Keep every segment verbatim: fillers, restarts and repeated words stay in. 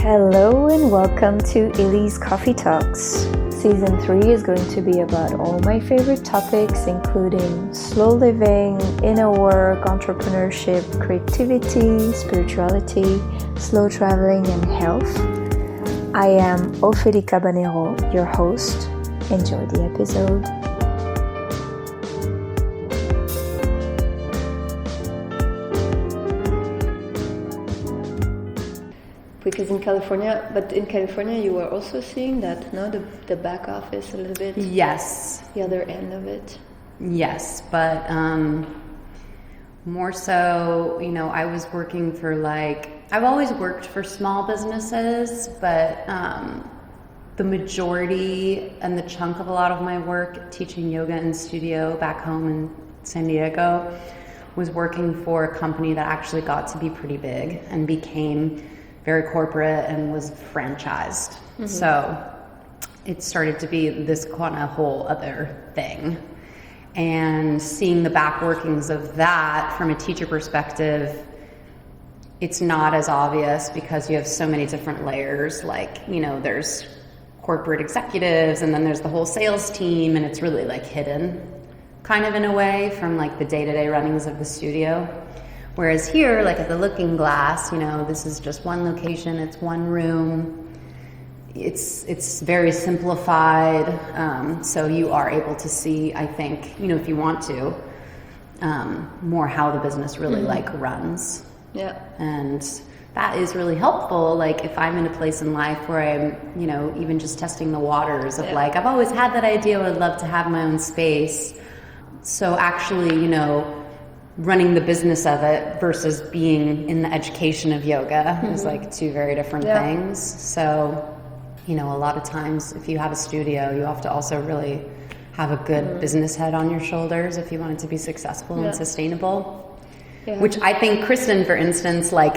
Hello and welcome to Elise Coffee Talks. Season three is going to be about all my favorite topics, including slow living, inner work, entrepreneurship, creativity, spirituality, slow traveling, and health. I am Ophélie Cabanero, your host. Enjoy the episode. Because in California, but in California you were also seeing that, no? The, the back office a little bit? Yes. The other end of it? Yes, but um, more so, you know, I was working for like, I've always worked for small businesses, but um, the majority and the chunk of a lot of my work teaching yoga in studio back home in San Diego was working for a company that actually got to be pretty big and became very corporate and was franchised. Mm-hmm. So it started to be this kind of whole other thing. And seeing the back workings of that from a teacher perspective, it's not as obvious because you have so many different layers. Like, you know, there's corporate executives and then there's the whole sales team, and it's really like hidden kind of in a way from like the day-to-day runnings of the studio. Whereas here, like at the Looking Glass, you know, this is just one location, it's one room, it's it's very simplified, um, so you are able to see, I think, you know, if you want to, um, more how the business really mm-hmm. like runs. Yeah. And that is really helpful, like if I'm in a place in life where I'm, you know, even just testing the waters of yeah. like, I've always had that idea, I would love to have my own space. So actually, you know, running the business of it versus being in the education of yoga mm-hmm. is like two very different yeah. things. So, you know, a lot of times if you have a studio, you have to also really have a good mm-hmm. business head on your shoulders if you want it to be successful yeah. and sustainable. Yeah. Which I think Kristen, for instance, like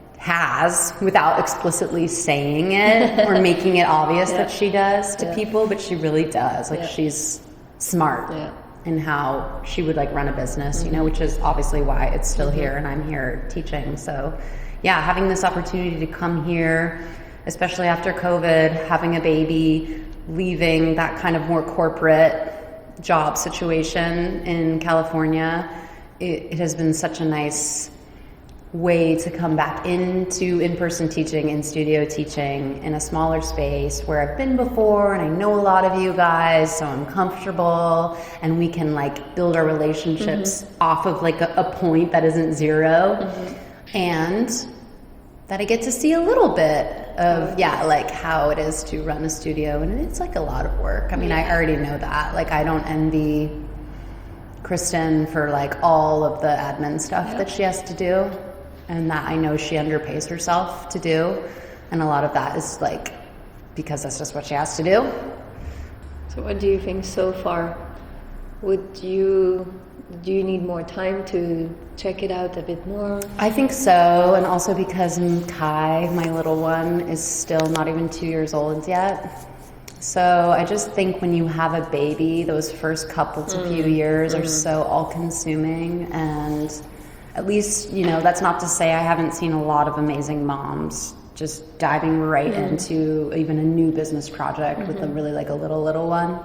has without explicitly saying it or making it obvious yeah. that she does to yeah. people, but she really does. Like yeah. she's smart. Yeah. And how she would like run a business, you know, which is obviously why it's still here and I'm here teaching. So yeah, having this opportunity to come here, especially after COVID, having a baby, leaving that kind of more corporate job situation in California, it, it has been such a nice way to come back into in-person teaching, in studio teaching in a smaller space where I've been before and I know a lot of you guys, so I'm comfortable and we can like build our relationships mm-hmm. off of like a, a point that isn't zero mm-hmm. and that I get to see a little bit of yeah like how it is to run a studio, and it's like a lot of work. I mean yeah. I already know that, like I don't envy Kristen for like all of the admin stuff yeah. that she has to do, and that I know she underpays herself to do, and a lot of that is like because that's just what she has to do. So what do you think so far? Would you do you need more time to check it out a bit more? I think so, and also because Kai, my little one, is still not even two years old yet. So I just think when you have a baby, those first couple to mm. few years mm. are so all-consuming, and at least, you know, that's not to say I haven't seen a lot of amazing moms just diving right mm-hmm. into even a new business project mm-hmm. with a really like a little, little one.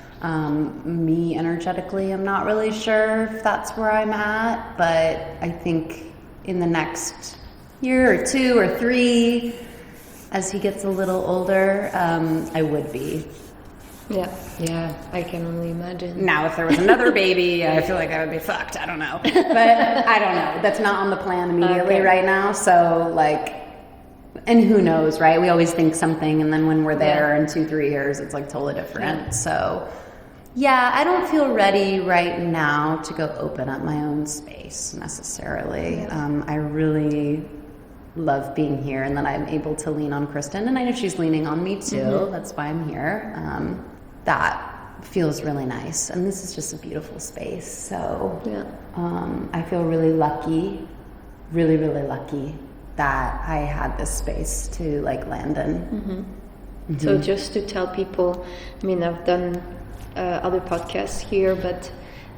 Um, me energetically, I'm not really sure if that's where I'm at, but I think in the next year or two or three, as he gets a little older, um, I would be. Yeah, yeah, I can only imagine. Now, if there was another baby, I feel like I would be fucked. I don't know. But I don't know. That's not on the plan immediately okay. right now. So, like, and who knows, right? We always think something, and then when we're there yeah. in two, three years, it's like totally different. Yeah. So, yeah, I don't feel ready right now to go open up my own space necessarily. Yeah. Um, I really love being here, and then I'm able to lean on Kristen, and I know she's leaning on me too. Mm-hmm. That's why I'm here. Um, that feels really nice, and this is just a beautiful space. So yeah. um, I feel really lucky, really, really lucky that I had this space to like land in. Mm-hmm. Mm-hmm. So just to tell people, I mean, I've done uh, other podcasts here, but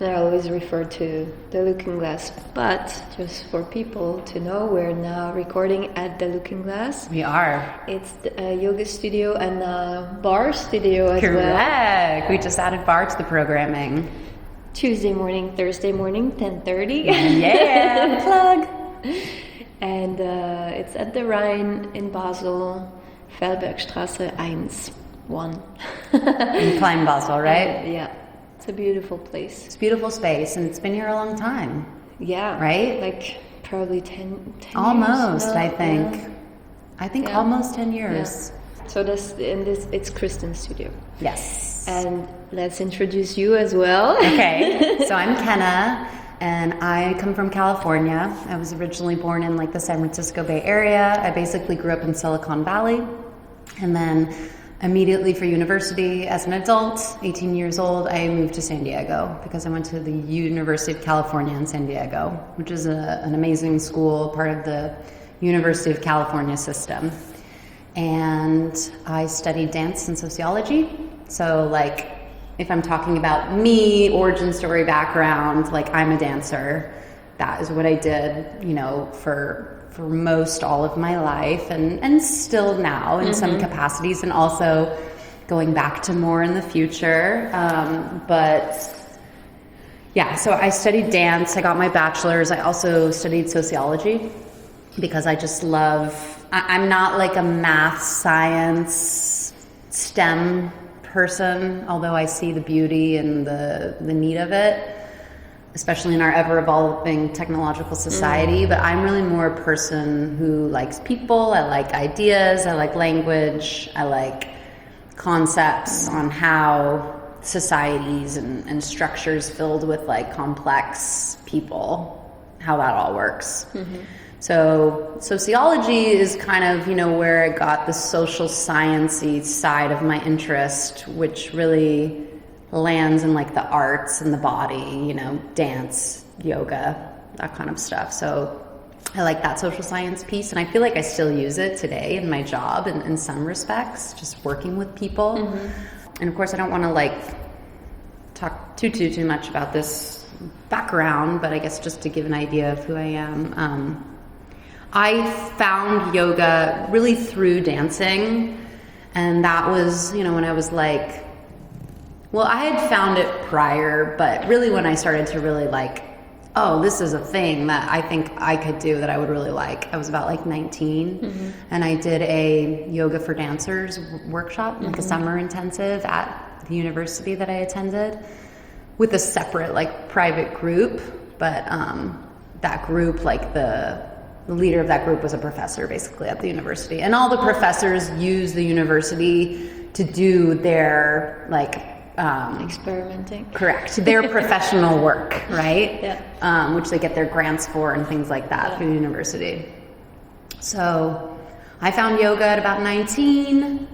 I always refer to the Looking Glass, but just for people to know, we're now recording at the Looking Glass. We are. It's a yoga studio and a bar studio as Correct. well. Correct. We just added bar to the programming. Tuesday morning, Thursday morning, ten thirty. Yeah, plug. And uh, it's at the Rhine in Basel, Fellbergstrasse one. In Klein Basel, right? Uh, yeah. It's a beautiful place. It's a beautiful space, and it's been here a long time. Yeah. Right? Like probably ten, ten almost, years now. I think. Yeah. I think Yeah. almost ten years. Yeah. So this in this it's Kristen's studio. Yes. And let's introduce you as well. Okay. So I'm Kenna, and I come from California. I was originally born in like the San Francisco Bay Area. I basically grew up in Silicon Valley, and then immediately for university as an adult, eighteen years old, I moved to San Diego because I went to the University of California in San Diego, which is a, an amazing school, part of the University of California system. And I studied dance and sociology. So like, if I'm talking about me, origin story, background, like I'm a dancer. That is what I did, you know, for for most all of my life, and, and still now in mm-hmm. some capacities, and also going back to more in the future. Um, but yeah, so I studied dance, I got my bachelor's. I also studied sociology because I just love, I, I'm not like a math, science, STEM person, although I see the beauty and the, the need of it, especially in our ever-evolving technological society. Mm. But I'm really more a person who likes people, I like ideas, I like language, I like concepts on how societies and, and structures filled with like complex people, how that all works. Mm-hmm. So sociology is kind of, you know, where I got the social science-y side of my interest, which really lands in like the arts and the body, you know, dance, yoga, that kind of stuff. So I like that social science piece, and I feel like I still use it today in my job in, in some respects, just working with people. Mm-hmm. And of course I don't want to like talk too, too, too much about this background, but I guess just to give an idea of who I am. Um, I found yoga really through dancing, and that was, you know, when I was like, well, I had found it prior, but really when I started to really like, oh, this is a thing that I think I could do that I would really like. I was about like nineteen, mm-hmm. and I did a yoga for dancers workshop, like mm-hmm. a summer intensive at the university that I attended with a separate like private group. But um, that group, like the, the leader of that group was a professor basically at the university. And all the professors use the university to do their like, Um, experimenting. Correct. Their professional work, right? Yeah. Um, which they get their grants for and things like that yeah. through the university. So I found yoga at about nineteen.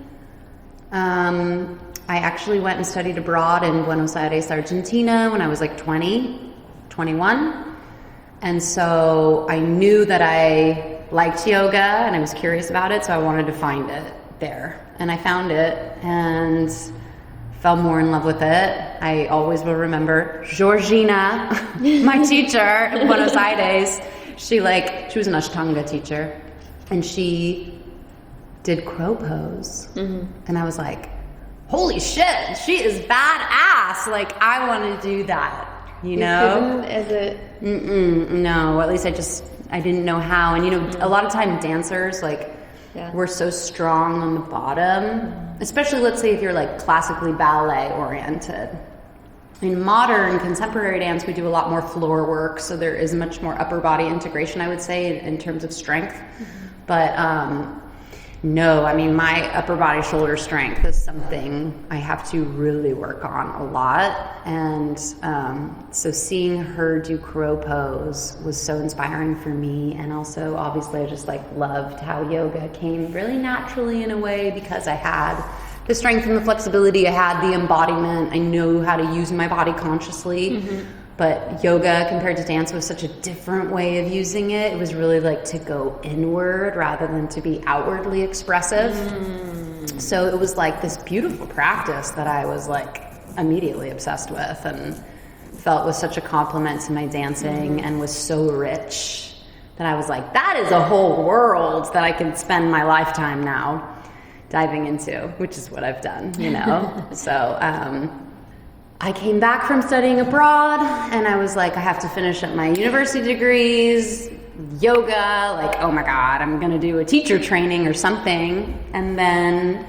Um, I actually went and studied abroad in Buenos Aires, Argentina when I was like twenty, twenty-one. And so I knew that I liked yoga and I was curious about it, so I wanted to find it there. And I found it and fell more in love with it. I always will remember Georgina, my teacher in Buenos Aires. She like, she was an Ashtanga teacher, and she did crow pose. Mm-hmm. And I was like, holy shit, she is badass. Like, I want to do that, you, you know? As a... Mm-mm, no, at least I just, I didn't know how. And you know, mm-hmm. a lot of time dancers, like, yeah. we're so strong on the bottom, especially let's say if you're like classically ballet oriented. In modern contemporary dance, we do a lot more floor work, so there is much more upper body integration, I would say, in, in terms of strength. Mm-hmm. But um, no, I mean, my upper body shoulder strength is something I have to really work on a lot. And um, so seeing her do crow pose was so inspiring for me. And also, obviously, I just like loved how yoga came really naturally in a way, because I had the strength and the flexibility, I had the embodiment, I knew how to use my body consciously. Mm-hmm. But yoga compared to dance was such a different way of using it. It was really like to go inward rather than to be outwardly expressive. Mm. So it was like this beautiful practice that I was like immediately obsessed with. And felt was such a compliment to my dancing mm-hmm. and was so rich that I was like, that is a whole world that I can spend my lifetime now diving into, which is what I've done, you know? so um, I came back from studying abroad and I was like, I have to finish up my university degrees, yoga, like, oh my God, I'm gonna do a teacher training or something. And then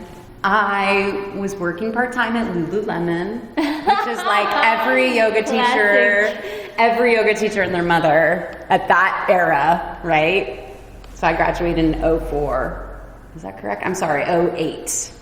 I was working part-time at Lululemon, which is like every yoga teacher, every yoga teacher and their mother at that era, right? So I graduated in oh four. Is that correct? I'm sorry, oh eight.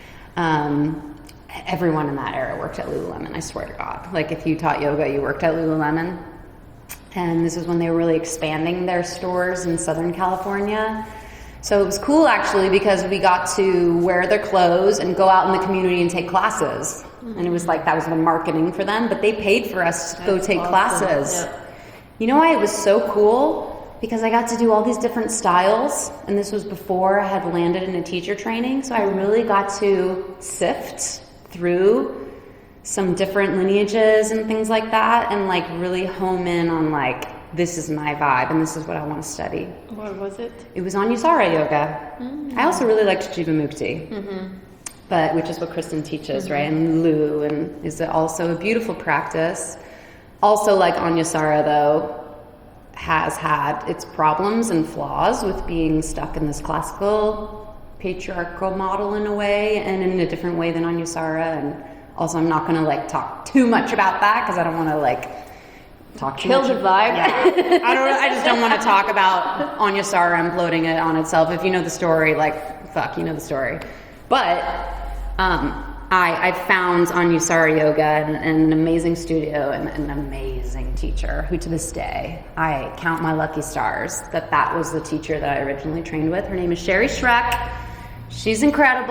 Um, everyone in that era worked at Lululemon, I swear to God. Like if you taught yoga, you worked at Lululemon. And this was when they were really expanding their stores in Southern California. So it was cool actually because we got to wear their clothes and go out in the community and take classes. Mm-hmm. And it was like that was the marketing for them, but they paid for us to That's go take awesome. classes. Yep. You know why it was so cool? Because I got to do all these different styles, and this was before I had landed in a teacher training, so I really got to sift through some different lineages and things like that, and like really home in on like, this is my vibe, and this is what I want to study. What was it? It was Anusara yoga. Mm-hmm. I also really liked Jivamukti, mm-hmm. but which is what Kristen teaches, mm-hmm. right? And Lu, and is also a beautiful practice. Also, like Anusara, though, has had its problems and flaws with being stuck in this classical patriarchal model in a way, and in a different way than Anusara. And also, I'm not going to like talk too much about that because I don't want to like talk too kill much. the vibe. Yeah. I don't. I just don't want to talk about Anusara imploding it on itself. If you know the story, like fuck, you know the story. But um, I, I found Anusara yoga and, and an amazing studio and, and an amazing teacher who, to this day, I count my lucky stars that that was the teacher that I originally trained with. Her name is Sherry Schreck. She's incredible.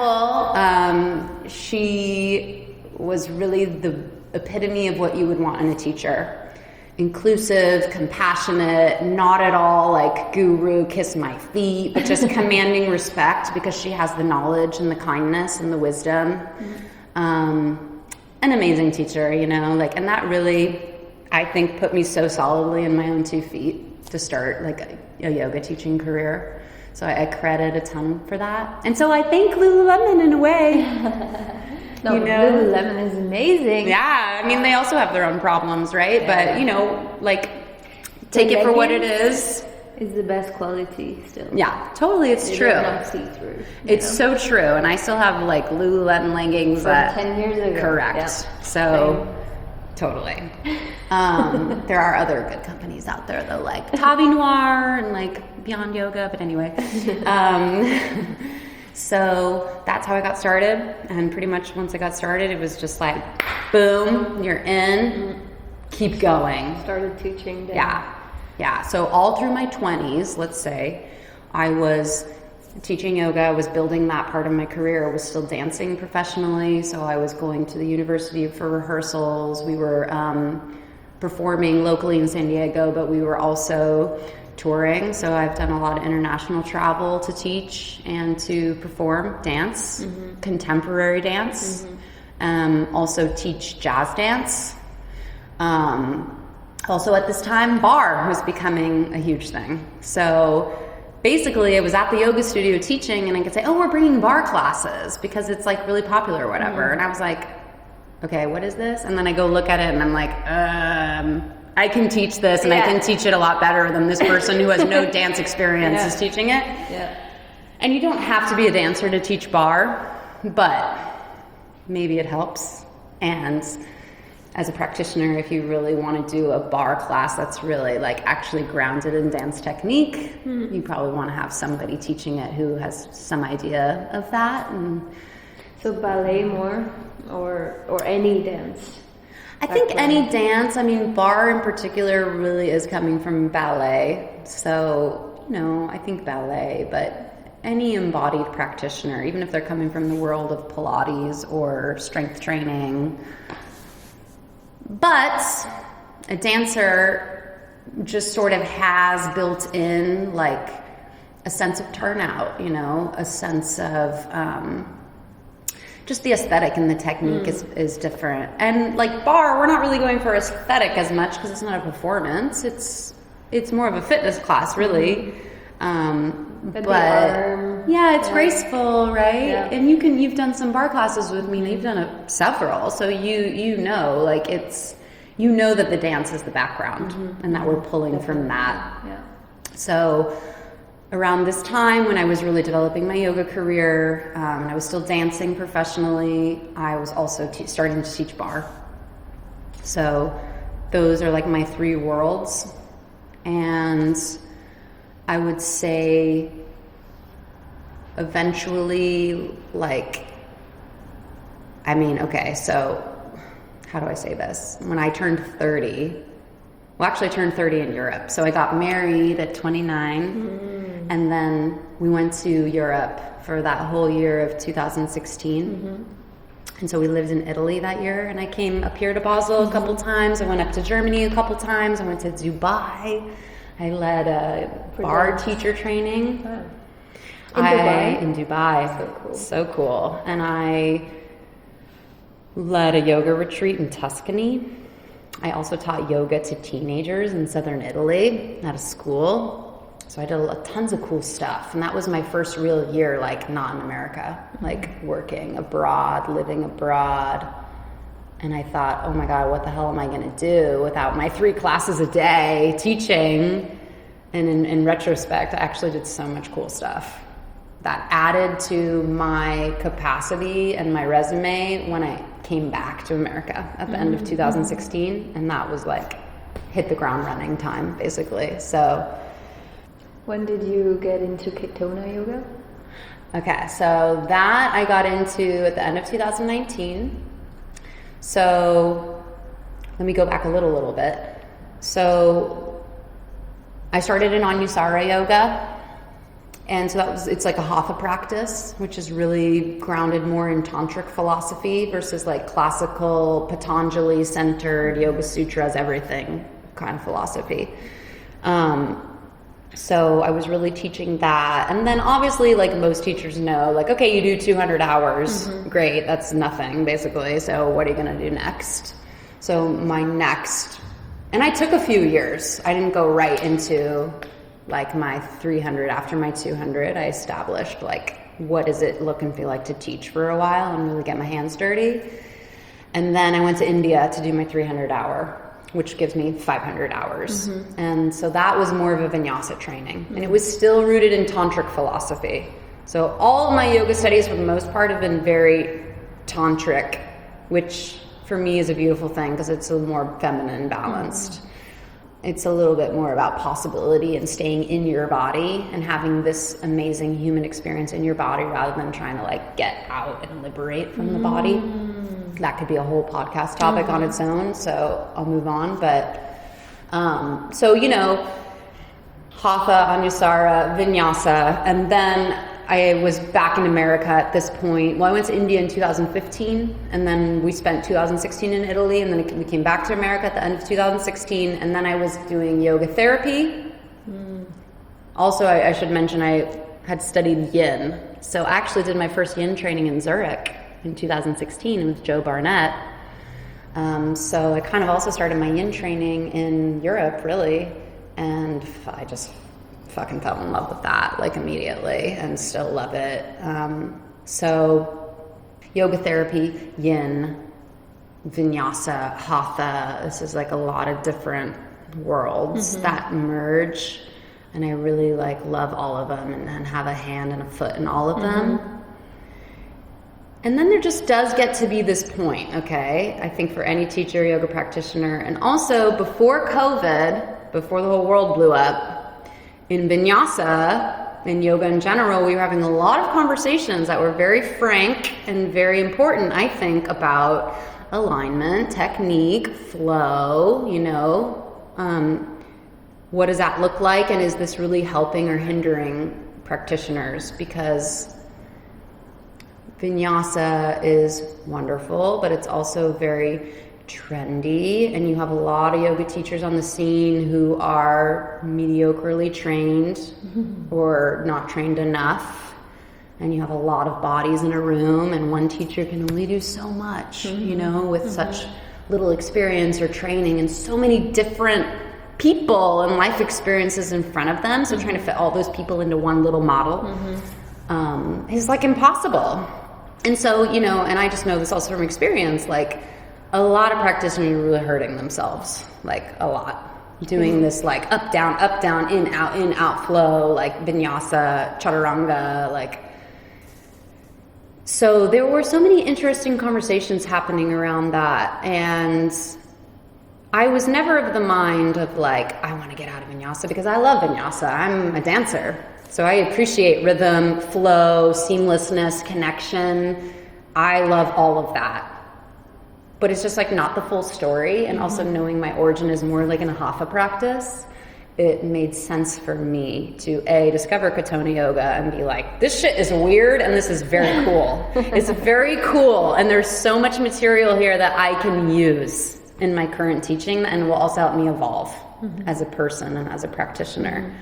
Um, she was really the epitome of what you would want in a teacher. Inclusive, compassionate, not at all like guru, kiss my feet, but just commanding respect because she has the knowledge and the kindness and the wisdom. Mm-hmm. Um, an amazing teacher, you know, like, and that really, I think, put me so solidly in my own two feet to start like a, a yoga teaching career. So I, I credit a ton for that. And so I thank Lululemon in a way. No, you know? Lululemon is amazing. Yeah, I mean, they also have their own problems, right? Yeah. But, you know, like, take the it for what it is. Is the best quality still. Yeah, totally, it's they true. Not see-through. It's know? so true, and I still have, like, Lululemon leggings from that... ten years ago. Correct. Yeah. So, Same. Totally. Um, there are other good companies out there, though, like Tavi Noir and, like, Beyond Yoga, but anyway. um... So that's how I got started, and pretty much once I got started, it was just like, boom, you're in, keep going. Started teaching then. Yeah, yeah. So all through my twenties, let's say, I was teaching yoga, I was building that part of my career, I was still dancing professionally, so I was going to the university for rehearsals, we were um, performing locally in San Diego, but we were also touring, so I've done a lot of international travel to teach and to perform dance, mm-hmm. contemporary dance, mm-hmm. um, also teach jazz dance. Um, also at this time, bar was becoming a huge thing. So basically I was at the yoga studio teaching and I could say, oh, we're bringing bar classes because it's like really popular or whatever. Mm-hmm. And I was like, okay, what is this? And then I go look at it and I'm like, um... I can teach this and yeah. I can teach it a lot better than this person who has no dance experience yeah. is teaching it. Yeah. And you don't have to be a dancer to teach bar, but maybe it helps. And as a practitioner, if you really want to do a bar class that's really like actually grounded in dance technique, mm. you probably want to have somebody teaching it who has some idea of that. And so ballet more or or any dance? I think any dance, I mean, bar in particular really is coming from ballet. So, you know, I think ballet, but any embodied practitioner, even if they're coming from the world of Pilates or strength training. But a dancer just sort of has built in like a sense of turnout, you know, a sense of, um, just the aesthetic and the technique mm. is, is different. And like bar, we're not really going for aesthetic as much because it's not a performance. It's it's more of a fitness class, really. Mm-hmm. Um, but, but yeah, it's yeah. graceful, right? Yeah. And you can you've done some bar classes with me. And you've done a, several, so you you know, like it's you know that the dance is the background, mm-hmm. and that we're pulling Definitely. From that. Yeah. So. Around this time when I was really developing my yoga career, um, and I was still dancing professionally, I was also te- starting to teach bar. So those are like my three worlds. And I would say eventually, like, I mean, okay, so how do I say this? When I turned thirty, well, actually I turned thirty in Europe. So I got married at twenty-nine. Mm-hmm. And then we went to Europe for that whole year of two thousand sixteen. Mm-hmm. And so we lived in Italy that year. And I came up here to Basel mm-hmm. a couple times. I went up to Germany a couple times. I went to Dubai. I led a for bar dance. Teacher training. Oh. In I, Dubai? In Dubai. So cool. So cool. And I led a yoga retreat in Tuscany. I also taught yoga to teenagers in southern Italy at a school. So I did a, tons of cool stuff. And that was my first real year, like, not in America, like working abroad, living abroad. And I thought, oh my God, what the hell am I going to do without my three classes a day teaching? And in, in retrospect, I actually did so much cool stuff that added to my capacity and my resume when I came back to America at the mm-hmm. end of two thousand sixteen. And that was like, hit the ground running time, basically. So... When did you get into Ketona yoga? Okay, so that I got into at the end of two thousand nineteen. So let me go back a little, little bit. So I started in Anusara yoga. And so that was, it's like a hatha practice, which is really grounded more in tantric philosophy versus like classical Patanjali centered Yoga Sutras, everything kind of philosophy. Um, So I was really teaching that. And then obviously, like most teachers know, like, okay, you do two hundred hours. Mm-hmm. Great. That's nothing, basically. So what are you going to do next? So my next, and I took a few years. I didn't go right into like my three hundred. After my two hundred, I established like, what does it look and feel like to teach for a while and really get my hands dirty. And then I went to India to do my three hundred hour, which gives me five hundred hours. Mm-hmm. And so that was more of a vinyasa training. Mm-hmm. And it was still rooted in tantric philosophy. So all of my yoga studies for the most part have been very tantric, which for me is a beautiful thing because it's a more feminine balanced. Mm-hmm. It's a little bit more about possibility and staying in your body and having this amazing human experience in your body rather than trying to like get out and liberate from mm-hmm. the body. That could be a whole podcast topic mm-hmm. on its own, so I'll move on. But um, so, you know, hatha, anusara, vinyasa, and then I was back in America at this point. Well, I went to India in two thousand fifteen, and then we spent two thousand sixteen in Italy, and then we came back to America at the end of two thousand sixteen, and then I was doing yoga therapy. Mm. Also, I, I should mention I had studied yin. So I actually did my first yin training in Zurich in two thousand sixteen with Joe Barnett. Um, so I kind of also started my yin training in Europe, really, and I just fucking fell in love with that like immediately and still love it. Um, so yoga therapy, yin, vinyasa, hatha, this is like a lot of different worlds mm-hmm. that merge, and I really like love all of them and, and have a hand and a foot in all of mm-hmm. them. And then there just does get to be this point, okay? I think for any teacher, yoga practitioner, and also before COVID, before the whole world blew up, in vinyasa, in yoga in general, we were having a lot of conversations that were very frank and very important, I think, about alignment, technique, flow, you know, um, what does that look like, and is this really helping or hindering practitioners? Because vinyasa is wonderful, but it's also very trendy, and you have a lot of yoga teachers on the scene who are mediocrely trained mm-hmm. or not trained enough. and you have a lot of bodies in a room, and one teacher can only do so much, mm-hmm. you know, with mm-hmm. such little experience or training and so many different people and life experiences in front of them. So mm-hmm. trying to fit all those people into one little model mm-hmm. um, is like impossible. And so, you know, and I just know this also from experience, like a lot of practitioners are really hurting themselves, like a lot. Doing mm-hmm. this like up, down, up, down, in, out, in, out flow, like vinyasa, chaturanga, like. So there were so many interesting conversations happening around that. And I was never of the mind of like, I want to get out of vinyasa because I love vinyasa. I'm a dancer. So I appreciate rhythm, flow, seamlessness, connection. I love all of that. But it's just like not the full story. And mm-hmm. also knowing my origin is more like in a hatha practice, it made sense for me to A, discover Katona Yoga and be like, this shit is weird and this is very cool. It's very cool. And there's so much material here that I can use in my current teaching and will also help me evolve mm-hmm. as a person and as a practitioner. Mm-hmm.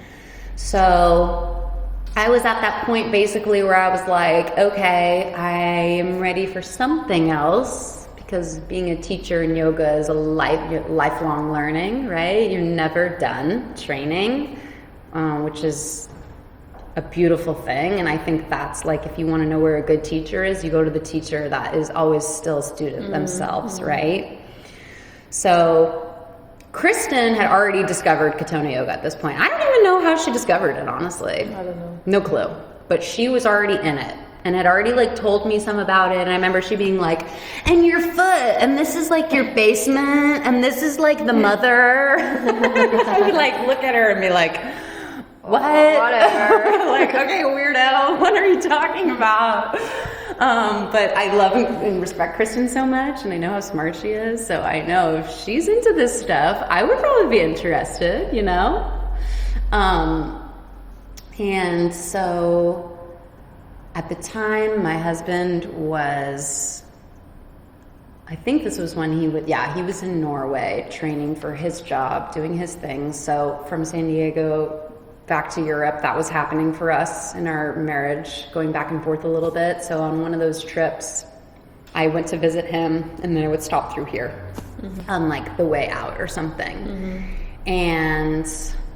So I was at that point basically where I was like, okay, I am ready for something else. Because being a teacher in yoga is a life, lifelong learning, right? You're never done training, uh, which is a beautiful thing. And I think that's like, if you want to know where a good teacher is, you go to the teacher that is always still a student mm-hmm. themselves, mm-hmm. right? So Kristen had already discovered Katona Yoga at this point. I don't even know how she discovered it, honestly. I don't know. No clue. But she was already in it. And had already like told me some about it. And I remember she being like, and your foot, and this is like your basement, and this is like the mother. I would like look at her and be like, what? Whatever. Like, okay, weirdo, what are you talking about? Um, but I love and respect Kristen so much, and I know how smart she is. So I know if she's into this stuff, I would probably be interested, you know? Um, and so at the time, my husband was, I think this was when he would, yeah, he was in Norway training for his job, doing his thing. So from San Diego back to Europe, that was happening for us in our marriage, going back and forth a little bit. So on one of those trips, I went to visit him, and then I would stop through here mm-hmm. on like the way out or something. Mm-hmm. And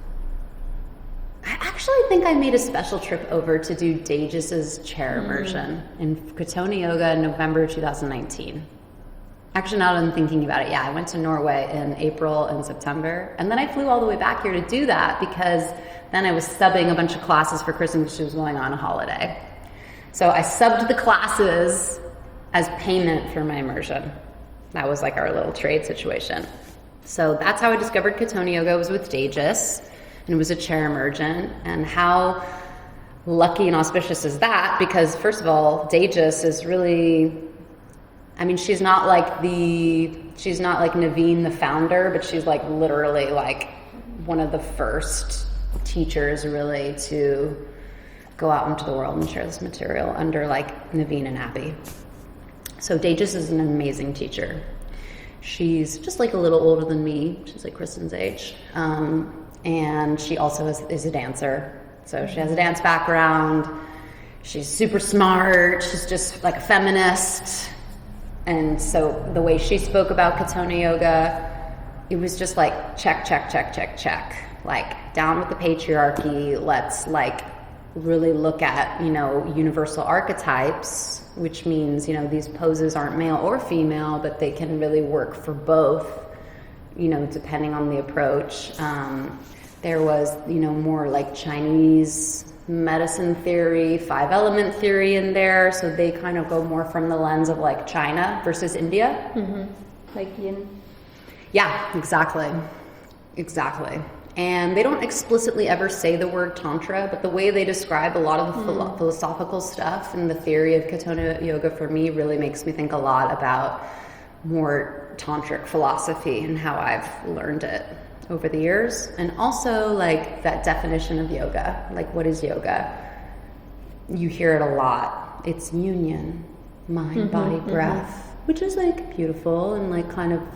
I actually think I made a special trip over to do Dagis's chair immersion mm. in Katona Yoga in November two thousand nineteen. Actually, now that I'm thinking about it, yeah, I went to Norway in April and September, and then I flew all the way back here to do that because then I was subbing a bunch of classes for Kristen because she was going on a holiday. So I subbed the classes as payment for my immersion. That was like our little trade situation. So that's how I discovered Katona Yoga, was with Dagis. And it was a chair immersion. And how lucky and auspicious is that? Because first of all, Dagis is really, I mean, she's not like the, she's not like Naveen, the founder, but she's like literally like one of the first teachers really to go out into the world and share this material under like Naveen and Abby. So Dagis is an amazing teacher. She's just like a little older than me. She's like Kristen's age. Um, And she also is, is a dancer. So she has a dance background. She's super smart. She's just like a feminist. And so the way she spoke about Katona Yoga, it was just like check, check, check, check, check. Like down with the patriarchy. Let's like really look at, you know, universal archetypes, which means, you know, these poses aren't male or female, but they can really work for both, you know, depending on the approach. Um, there was, you know, more like Chinese medicine theory, five element theory in there. So they kind of go more from the lens of like China versus India. Mm-hmm. Like yin. Yeah, exactly. Exactly. And they don't explicitly ever say the word tantra, but the way they describe a lot of the mm. philosophical stuff and the theory of Katona Yoga for me really makes me think a lot about more tantric philosophy and how I've learned it over the years. And also like that definition of yoga, like what is yoga? You hear it a lot. It's union, mind, mm-hmm, body, mm-hmm. breath, which is like beautiful and like kind of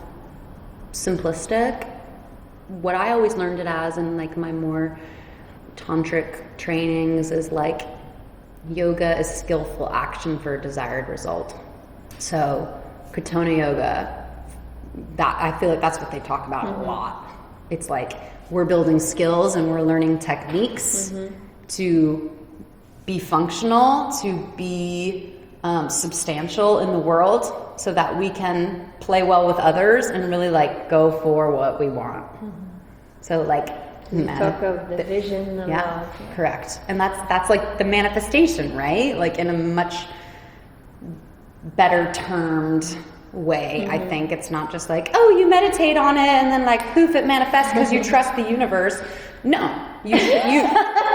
simplistic. What I always learned it as in like my more tantric trainings is like yoga is skillful action for a desired result. So Katona Yoga, that I feel like that's what they talk about mm-hmm. a lot. It's like we're building skills and we're learning techniques mm-hmm. to be functional, to be um, substantial in the world, so that we can play well with others and really like go for what we want. Mm-hmm. So like we talk of the vision a yeah, lot. Yeah, correct. And that's that's like the manifestation, right? Like in a much better termed way. Mm-hmm. I think it's not just like, oh, you meditate on it and then like poof, it manifests because you trust the universe. No, you you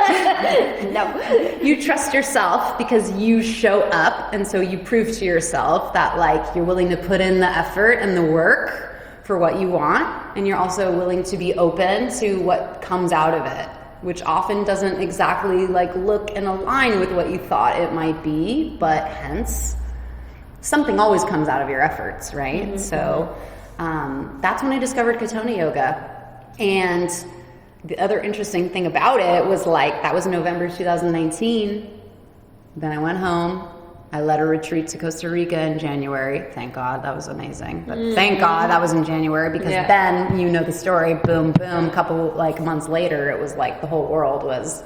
no, you trust yourself because you show up, and so you prove to yourself that like you're willing to put in the effort and the work for what you want, and you're also willing to be open to what comes out of it, which often doesn't exactly like look and align with what you thought it might be, but hence something always comes out of your efforts, right? Mm-hmm. So um, that's when I discovered Katona Yoga. And the other interesting thing about it was like, that was November two thousand nineteen. Then I went home. I led a retreat to Costa Rica in January. Thank God, that was amazing. But mm-hmm. thank God that was in January, because yeah. then, you know the story, boom, boom, a couple like months later, it was like the whole world was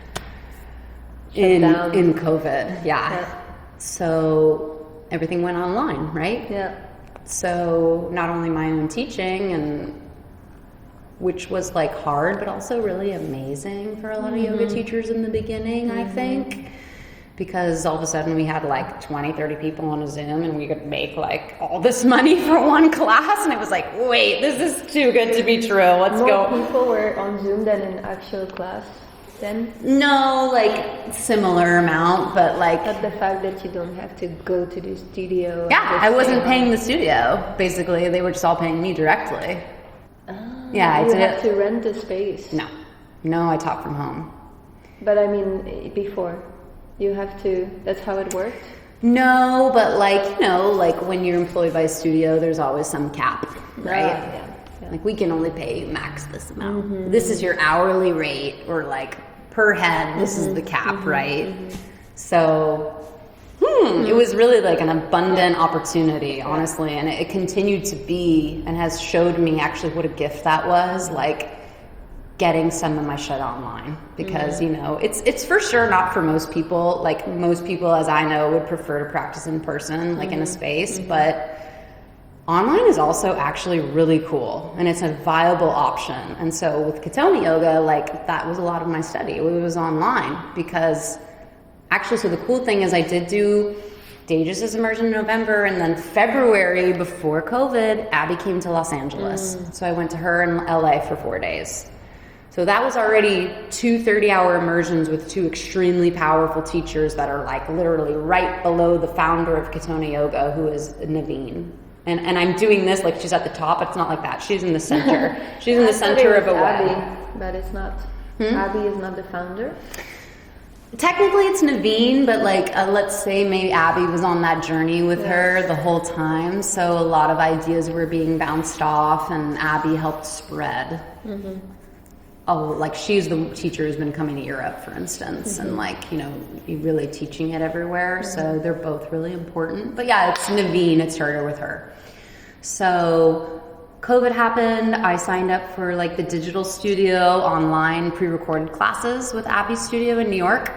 in, in COVID. Yeah. yeah. So everything went online, right? Yeah. So not only my own teaching, and which was like hard, but also really amazing for a lot mm-hmm. of yoga teachers in the beginning, mm-hmm. I think. Because all of a sudden we had like twenty, thirty people on a Zoom, and we could make like all this money for one class. And it was like, wait, this is too good to be true. Let's More go. More people were on Zoom than in actual class then? No, like similar amount, but like. But the fact that you don't have to go to the studio. Yeah, I wasn't paying the studio, basically. They were just all paying me directly. Oh, yeah, I you did have it. to rent the space. No, no, I taught from home. But I mean, before. You have to, that's how it worked? No, but like, you know, like when you're employed by a studio, there's always some cap, right? Uh, yeah, yeah. Like we can only pay max this amount. Mm-hmm. This is your hourly rate, or like per head, this mm-hmm. is the cap, mm-hmm. right? Mm-hmm. So, hmm, mm-hmm. it was really like an abundant opportunity, honestly. And it, it continued to be, and has showed me actually what a gift that was. Like, getting some of my shit online, because mm-hmm. you know it's it's for sure not for most people. Like most people, as I know, would prefer to practice in person, like mm-hmm. in a space, mm-hmm. but online is also actually really cool, and it's a viable option. And so with Katona Yoga, like that was a lot of my study. It was online, because actually, so the cool thing is I did do Dages' immersion in November, and then February, before COVID, Abby came to Los Angeles. Mm. So I went to her in L A for four days. So that was already two thirty-hour immersions with two extremely powerful teachers that are like literally right below the founder of Katona Yoga, who is Naveen. And and I'm doing this like she's at the top. It's not like that. She's in the center. She's in the center of a Abby, web. But it's not. Hmm? Abby is not the founder. Technically, it's Naveen, but like uh, let's say maybe Abby was on that journey with yeah. her the whole time. So a lot of ideas were being bounced off, and Abby helped spread. Mm-hmm. Oh, like she's the teacher who's been coming to Europe, for instance, mm-hmm. and like, you know, really teaching it everywhere. Mm-hmm. So they're both really important. But yeah, it's Naveen. It started with her. So COVID happened. I signed up for like the digital studio online pre-recorded classes with Abby's studio in New York.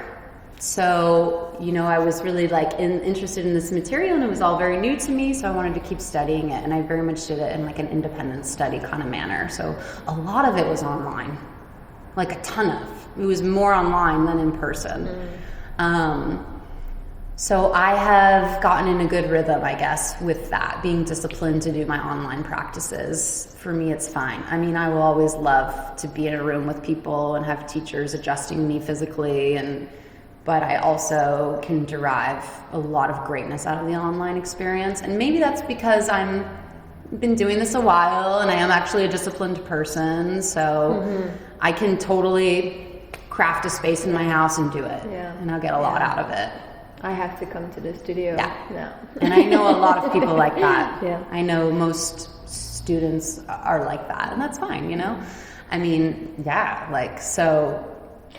So, you know, I was really like in, interested in this material, and it was all very new to me. So I wanted to keep studying it. And I very much did it in like an independent study kind of manner. So a lot of it was online. Like a ton of. It was more online than in person. Mm. Um, so I have gotten in a good rhythm, I guess, with that, being disciplined to do my online practices. For me, it's fine. I mean, I will always love to be in a room with people and have teachers adjusting me physically, and but I also can derive a lot of greatness out of the online experience. And maybe that's because I'm been doing this a while, and I am actually a disciplined person, so mm-hmm. I can totally craft a space in my house and do it, yeah. and I'll get a lot yeah. out of it. I have to come to the studio. Yeah, yeah. And I know a lot of people like that. Yeah. I know most students are like that, and that's fine, you know. I mean, yeah, like so.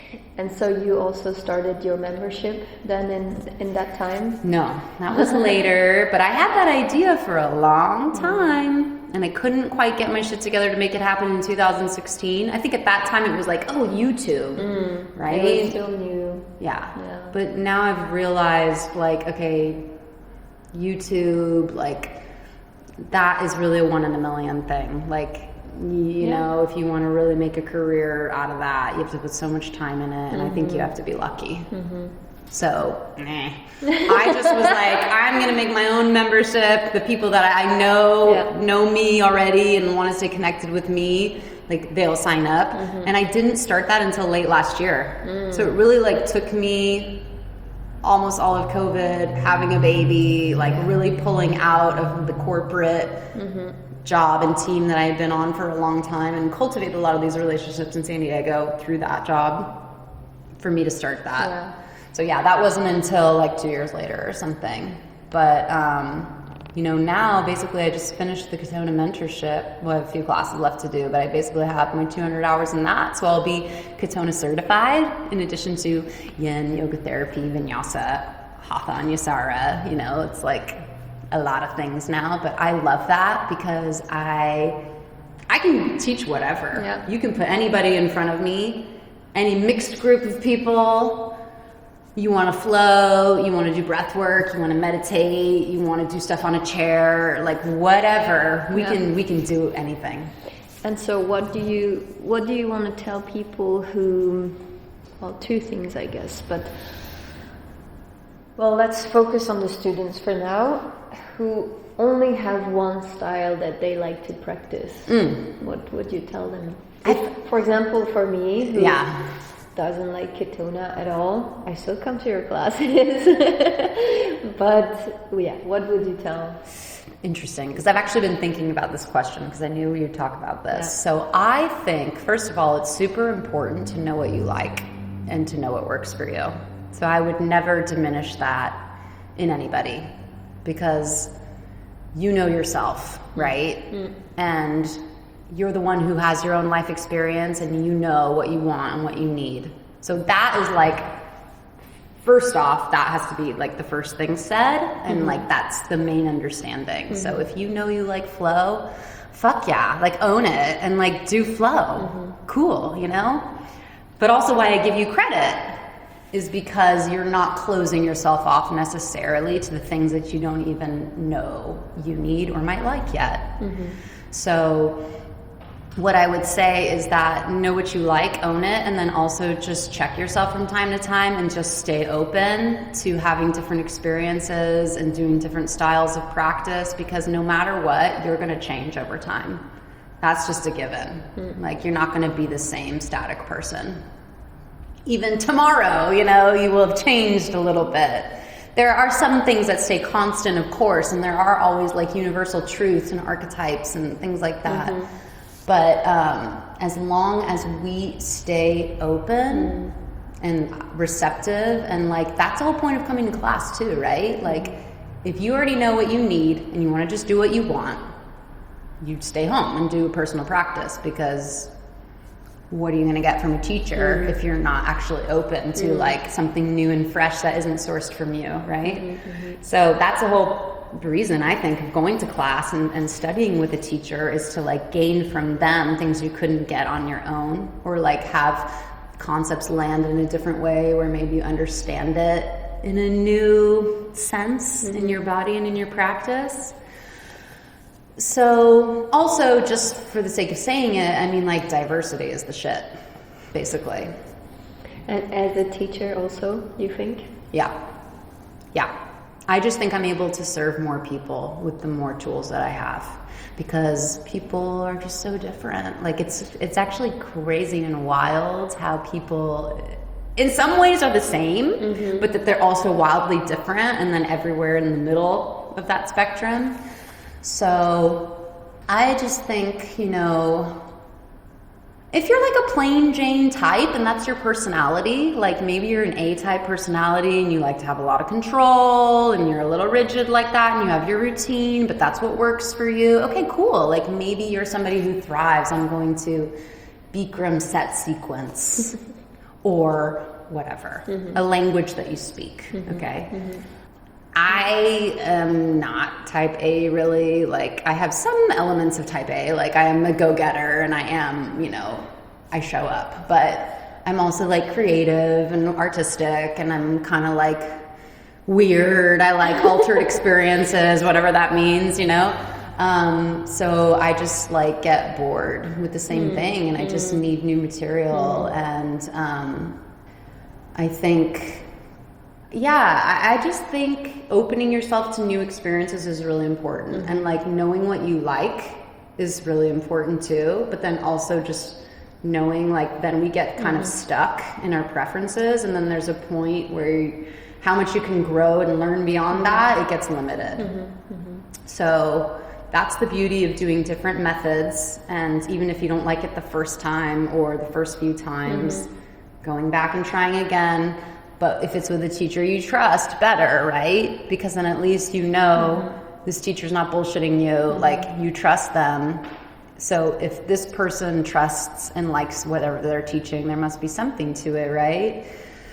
And so you also started your membership then in in that time? No, that was later, but I had that idea for a long time, and I couldn't quite get my shit together to make it happen in two thousand sixteen. I think at that time it was like, oh, YouTube, Mm. right? It was still new. Yeah. Yeah. But now I've realized, like, okay, YouTube, like, that is really a one in a million thing. Like, you Yeah. know, if you want to really make a career out of that, you have to put so much time in it, and I think you have to be lucky. Mm-hmm. So, meh. I just was like, I'm going to make my own membership. The people that I know Yeah. know me already and want to stay connected with me, like, they'll sign up. Mm-hmm. And I didn't start that until late last year. Mm. So it really, like, took me almost all of COVID, having a baby, like, really pulling out of the corporate Mm-hmm. job and team that I had been on for a long time, and cultivated a lot of these relationships in San Diego through that job for me to start that. Yeah. So yeah, that wasn't until like two years later or something. But um, you know, now basically I just finished the Katona mentorship. Well, I have a few classes left to do, but I basically have my two hundred hours in that. So I'll be Katona certified in addition to Yin, yoga therapy, vinyasa, hatha, and yasara. You know, it's like a lot of things now, but I love that because I I can teach whatever. Yeah. You can put anybody in front of me, any mixed group of people. You want to flow, you want to do breath work, you want to meditate, you want to do stuff on a chair, like whatever. We Yeah. can we can do anything. And so what do you what do you want to tell people who, well, two things I guess, but well, let's focus on the students for now who only have one style that they like to practice. Mm. What would you tell them? I- If, for example, for me, who Yeah. doesn't like Katona at all, I still come to your classes. But yeah, what would you tell? Interesting, because I've actually been thinking about this question because I knew you'd talk about this. Yeah. So I think, first of all, it's super important to know what you like and to know what works for you. So I would never diminish that in anybody because you know yourself, right? Mm. And you're the one who has your own life experience and you know what you want and what you need. So that is like, first off, that has to be like the first thing said, and mm-hmm. like that's the main understanding. Mm-hmm. So if you know you like flow, fuck yeah, like own it and like do flow. Mm-hmm. Cool, you know? But also why I give you credit is because you're not closing yourself off necessarily to the things that you don't even know you need or might like yet. Mm-hmm. So what I would say is that know what you like, own it, and then also just check yourself from time to time and just stay open to having different experiences and doing different styles of practice, because no matter what, you're going to change over time. That's just a given. Mm. Like, you're not going to be the same static person. Even tomorrow, you know, you will have changed a little bit. There are some things that stay constant, of course, and there are always like universal truths and archetypes and things like that. Mm-hmm. But um, as long as we stay open mm. and receptive, and like that's the whole point of coming to class too, right? Like if you already know what you need and you want to just do what you want, you stay home and do a personal practice, because what are you going to get from a teacher mm. if you're not actually open to mm. like something new and fresh that isn't sourced from you, right? Mm-hmm. So that's the whole reason I think of going to class and, and studying with a teacher, is to like gain from them things you couldn't get on your own, or like have concepts land in a different way where maybe you understand it in a new sense mm-hmm. in your body and in your practice. So also, just for the sake of saying it, I mean, like, diversity is the shit, basically. And as a teacher also, you think? Yeah. Yeah. I just think I'm able to serve more people with the more tools that I have, because people are just so different. Like, it's it's actually crazy and wild how people in some ways are the same, mm-hmm. but that they're also wildly different, and then everywhere in the middle of that spectrum. So I just think, you know, if you're like a plain Jane type and that's your personality, like maybe you're an A-type personality and you like to have a lot of control and you're a little rigid like that and you have your routine, but that's what works for you. Okay, cool. Like maybe you're somebody who thrives on going to Bikram set sequence. or whatever, mm-hmm. a language that you speak, mm-hmm. okay? Mm-hmm. I am not type A really, like I have some elements of type A, like I am a go-getter and I am, you know, I show up, but I'm also like creative and artistic and I'm kind of like weird. I like altered experiences, whatever that means, you know? Um, so I just like get bored with the same mm. thing and I just need new material. Mm. And um, I think, yeah, I, I just think opening yourself to new experiences is really important. Mm. And like knowing what you like is really important too. But then also just knowing like then we get kind mm. of stuck in our preferences. And then there's a point where you, how much you can grow and learn beyond that, it gets limited. Mm-hmm, mm-hmm. So that's the beauty of doing different methods. And even if you don't like it the first time or the first few times, mm-hmm. going back and trying again. But if it's with a teacher you trust, better, right? Because then at least you know mm-hmm. this teacher's not bullshitting you, mm-hmm. like you trust them. So if this person trusts and likes whatever they're teaching, there must be something to it, right?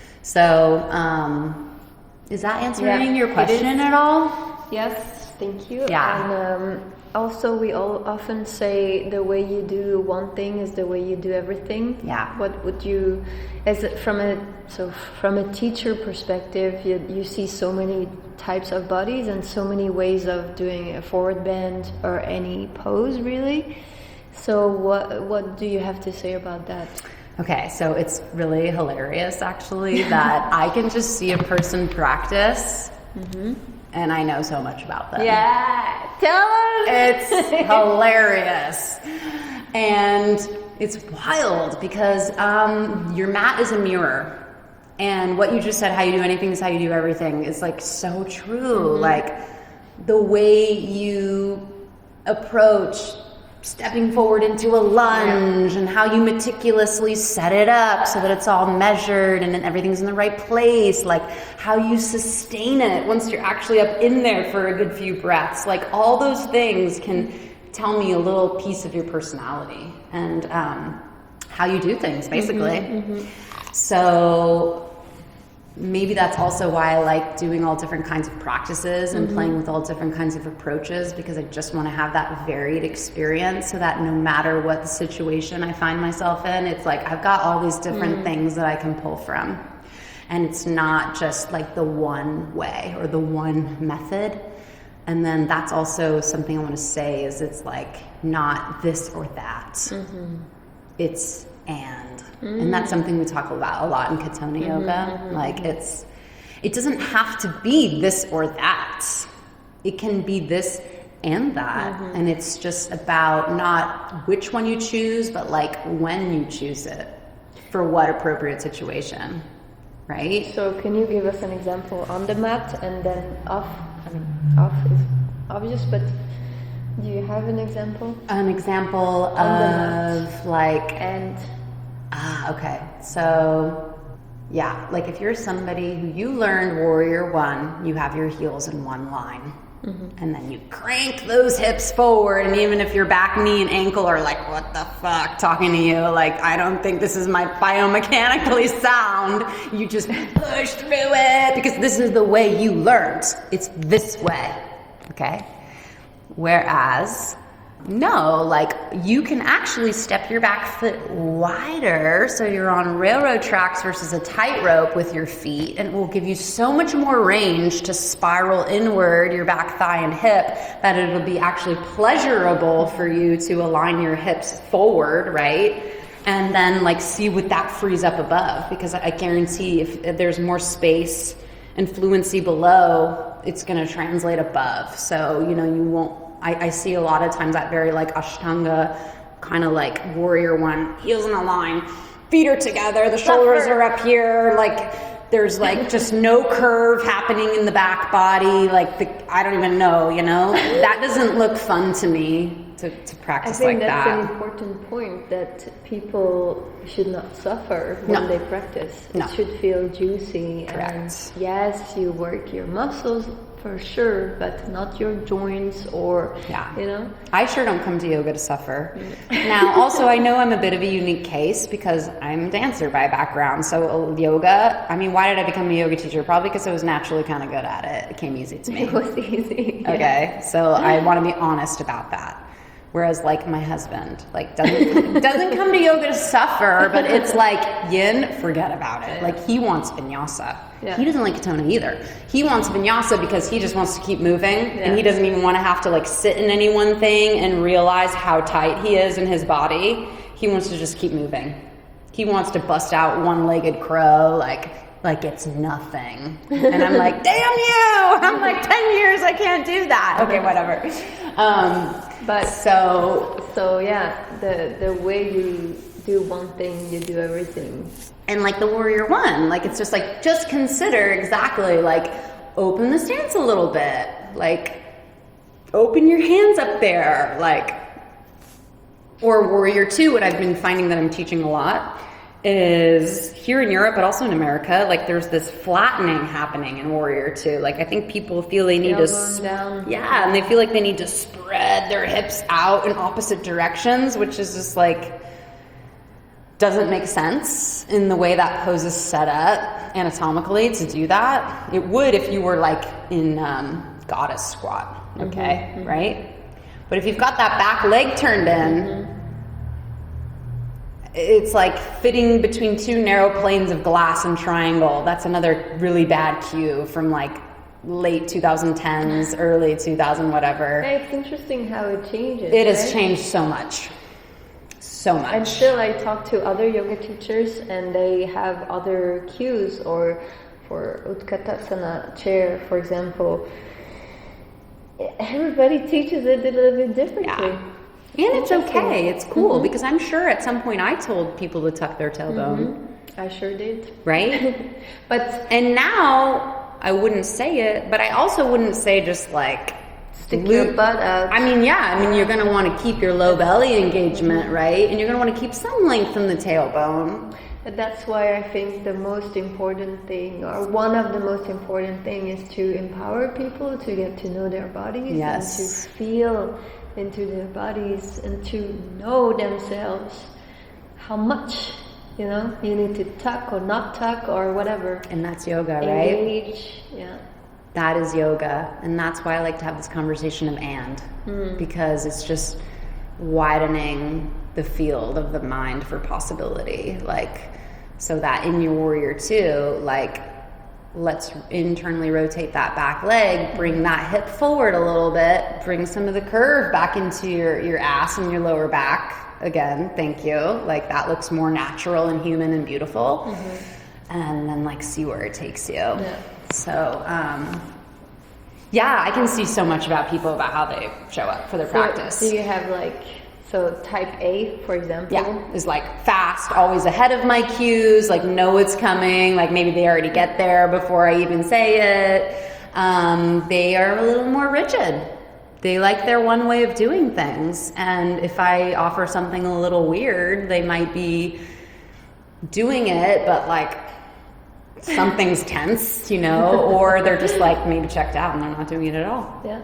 So, um, is that answering yeah, your question at all? Yes, thank you. Yeah. And um, also, we all often say the way you do one thing is the way you do everything. Yeah. What would you, as it, from a so from a teacher perspective, you you see so many types of bodies and so many ways of doing a forward bend or any pose, really. So, what what do you have to say about that? Okay, so it's really hilarious actually that I can just see a person practice mm-hmm. and I know so much about them. Yeah, tell us! It's hilarious. And it's wild because um, your mat is a mirror. And what you just said, how you do anything is how you do everything, is like so true. Mm-hmm. Like the way you approach stepping forward into a lunge and how you meticulously set it up so that it's all measured and everything's in the right place, like how you sustain it once you're actually up in there for a good few breaths, like all those things can tell me a little piece of your personality and um, how you do things, basically. Mm-hmm, mm-hmm. So maybe that's also why I like doing all different kinds of practices and mm-hmm. playing with all different kinds of approaches, because I just want to have that varied experience so that no matter what the situation I find myself in, it's like I've got all these different mm-hmm. things that I can pull from. And it's not just like the one way or the one method. And then that's also something I want to say is it's like not this or that. Mm-hmm. It's and. Mm-hmm. And that's something we talk about a lot in Katonah mm-hmm, yoga. Mm-hmm, like it's, it doesn't have to be this or that. It can be this and that. Mm-hmm. And it's just about not which one you choose, but like when you choose it for what appropriate situation, right? So can you give us an example on the mat and then off? I mean, off is obvious, but do you have an example? An example of like... And... Ah, okay. So, yeah, like if you're somebody who you learned Warrior One, you have your heels in one line. Mm-hmm. And then you crank those hips forward, and even if your back, knee, and ankle are like, what the fuck, talking to you, like, I don't think this is my biomechanically sound, you just push through it, because this is the way you learned. It's this way, okay? Whereas... no, like you can actually step your back foot wider so you're on railroad tracks versus a tightrope with your feet, and it will give you so much more range to spiral inward your back thigh and hip that it'll be actually pleasurable for you to align your hips forward, right? And then like see what that frees up above, because I guarantee if, if there's more space and fluency below, it's going to translate above. So, you know, you won't I, I see a lot of times that very like Ashtanga kind of like Warrior One, heels in a line, feet are together, the shoulders are up here, like there's like just no curve happening in the back body, like the, I don't even know, you know, that doesn't look fun to me to, to practice like that. I think that's an important point, that people should not suffer when no. they practice. No. It should feel juicy. Correct. And yes, you work your muscles for sure, but not your joints or, Yeah. you know. I sure don't come to yoga to suffer. Now, also, I know I'm a bit of a unique case because I'm a dancer by background. So yoga, I mean, why did I become a yoga teacher? Probably because I was naturally kind of good at it. It came easy to me. It was easy. Yeah. Okay, so I want to be honest about that. Whereas, like, my husband, like, doesn't doesn't come to yoga to suffer, but it's like, yin, forget about it. Like, he wants vinyasa. Yeah. He doesn't like katona either. He wants vinyasa because he just wants to keep moving, Yeah. and he doesn't even want to have to, like, sit in any one thing and realize how tight he is in his body. He wants to just keep moving. He wants to bust out one-legged crow, like, like it's nothing. And I'm like, damn you! I'm like, ten years, I can't do that. Okay, whatever. Um, But so, so yeah, the the way you do one thing, you do everything. and like the warrior one, like it's just like, just consider exactly, like, open the stance a little bit, like, open your hands up there, like, or warrior two, what I've been finding that I'm teaching a lot is here in Europe, but also in America, like there's this flattening happening in warrior two. Like I think people feel they need to, Elbows down. yeah, and they feel like they need to spread their hips out in opposite directions, which is just like, doesn't make sense in the way that pose is set up anatomically to do that. It would if you were like in um, goddess squat, okay, mm-hmm, right? But if you've got that back leg turned in, mm-hmm, it's like fitting between two narrow planes of glass and triangle. That's another really bad cue from like late twenty tens, early two thousand whatever. Yeah, it's interesting how it changes. It has right? changed so much. So much. And still I talk to other yoga teachers and they have other cues, or for Utkatasana chair, for example. Everybody teaches it a little bit differently. Yeah. And it's okay. It's cool, mm-hmm, because I'm sure at some point I told people to tuck their tailbone. Mm-hmm. I sure did. Right? But and now I wouldn't say it, but I also wouldn't say just like stick loop. your butt out. I mean, yeah, I mean you're gonna want to keep your low belly engagement, right? And you're gonna want to keep some length in the tailbone. But that's why I think the most important thing, or one of the most important thing, is to empower people to get to know their bodies, yes, and to feel into their bodies and to know themselves how much, you know, you need to tuck or not tuck or whatever. And that's yoga, right? Engage, yeah. That is yoga. And that's why I like to have this conversation of and, mm, because it's just widening the field of the mind for possibility. Like, so that in your warrior two, like, let's internally rotate that back leg, bring that hip forward a little bit, bring some of the curve back into your, your ass and your lower back. Again, thank you. Like that looks more natural and human and beautiful. Mm-hmm. And then like see where it takes you. Yeah. So, um, yeah, I can see so much about people about how they show up for their so practice. Do you have like, so type A, for example? Yeah, is like fast, always ahead of my cues, like know it's coming, like maybe they already get there before I even say it. Um, they are a little more rigid. They like their one way of doing things. And if I offer something a little weird, they might be doing it, but like something's tense, you know, or they're just like maybe checked out and they're not doing it at all. Yeah.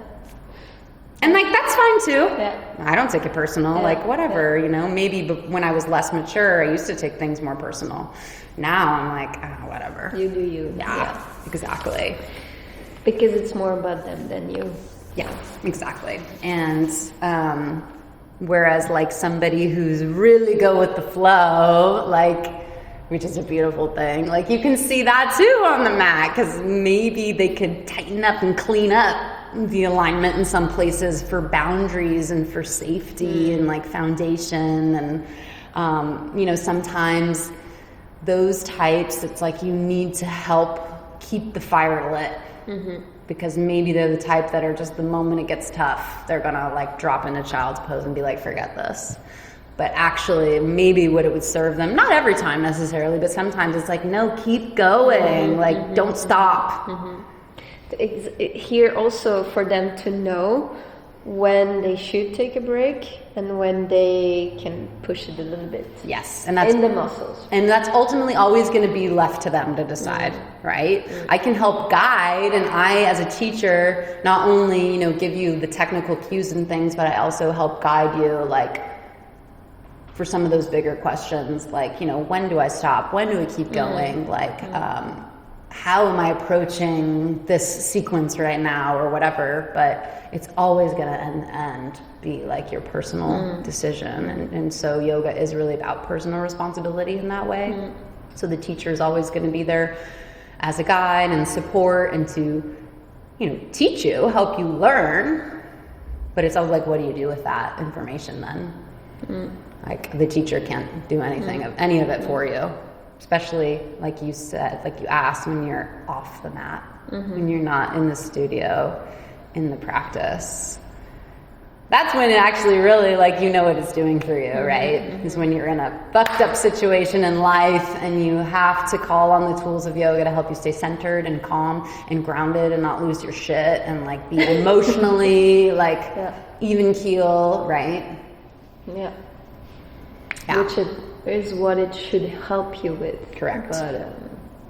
And like that's fine too. Yeah. I don't take it personal. Yeah. Like whatever, yeah. you know. Maybe b- when I was less mature, I used to take things more personal. Now I'm like, oh, whatever. You do you. Yeah, yeah, exactly. Because it's more about them than you. Yeah, exactly. And um, whereas like somebody who's really go with the flow, like, which is a beautiful thing. Like you can see that too on the mat, because maybe they could tighten up and clean up the alignment in some places for boundaries and for safety mm. and like foundation. And, um, you know, sometimes those types, it's like you need to help keep the fire lit. Mm-hmm. Because maybe they're the type that are just the moment it gets tough, they're gonna like drop into child's pose and be like, forget this. But actually, maybe what it would serve them, not every time necessarily, but sometimes it's like, no, keep going. Mm-hmm. Like, mm-hmm. don't stop. Mm-hmm. It's here also for them to know when they should take a break and when they can push it a little bit. Yes, and that's in the muscles. And that's ultimately always going to be left to them to decide, mm-hmm. right? Mm-hmm. I can help guide, and I, as a teacher, not only, you know, give you the technical cues and things, but I also help guide you, like, for some of those bigger questions, like, you know, when do I stop? When do I keep going? Mm-hmm. Like, mm-hmm. um, how am I approaching this sequence right now or whatever? But it's always going to end, end be like your personal mm. decision. And, and so yoga is really about personal responsibility in that way. Mm. So the teacher is always going to be there as a guide and support and to, you know, teach you, help you learn. But it's always like, what do you do with that information then? Mm. Like the teacher can't do anything mm. of any of it for you. Especially, like you said, like you asked, when you're off the mat, mm-hmm. when you're not in the studio, in the practice. That's when it actually really, like, you know what it's doing for you, mm-hmm. right? Mm-hmm. Is when you're in a fucked up situation in life and you have to call on the tools of yoga to help you stay centered and calm and grounded and not lose your shit and, like, be emotionally, like, yeah. even keel, right? Yeah. yeah. Which it is what it should help you with. Correct. But, um,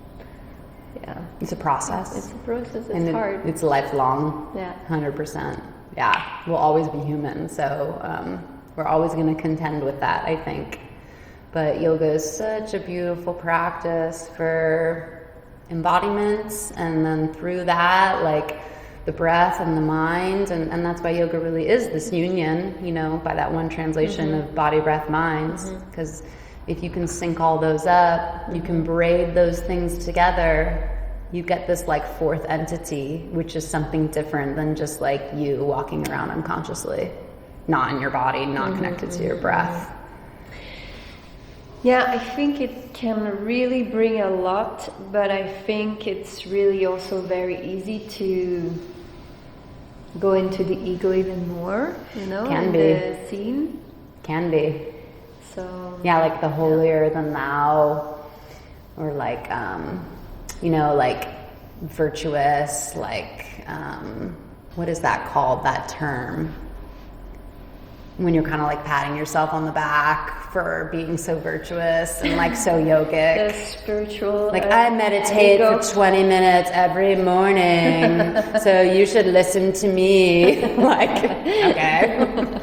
yeah. It's a process. It's a process. It's and hard. It, it's lifelong. Yeah. one hundred percent. Yeah. We'll always be human. So um, we're always going to contend with that, I think. But yoga is such a beautiful practice for embodiments. And then through that, like, the breath and the mind, and, and that's why yoga really is this union, you know, by that one translation mm-hmm. of body, breath, minds, because mm-hmm. if you can sync all those up, mm-hmm. you can braid those things together, you get this, like, fourth entity, which is something different than just, like, you walking around unconsciously, not in your body, not mm-hmm. connected to your breath. Yeah, I think it can really bring a lot, but I think it's really also very easy to go into the ego even more, you know, can in be. the scene. Can be. So yeah, like the holier than thou, or like, um, you know, like virtuous, like, um, what is that called, that term? When you're kind of like patting yourself on the back for being so virtuous and like so yogic. The spiritual. Like, uh, I meditate ego. for twenty minutes every morning, so you should listen to me. Like, okay.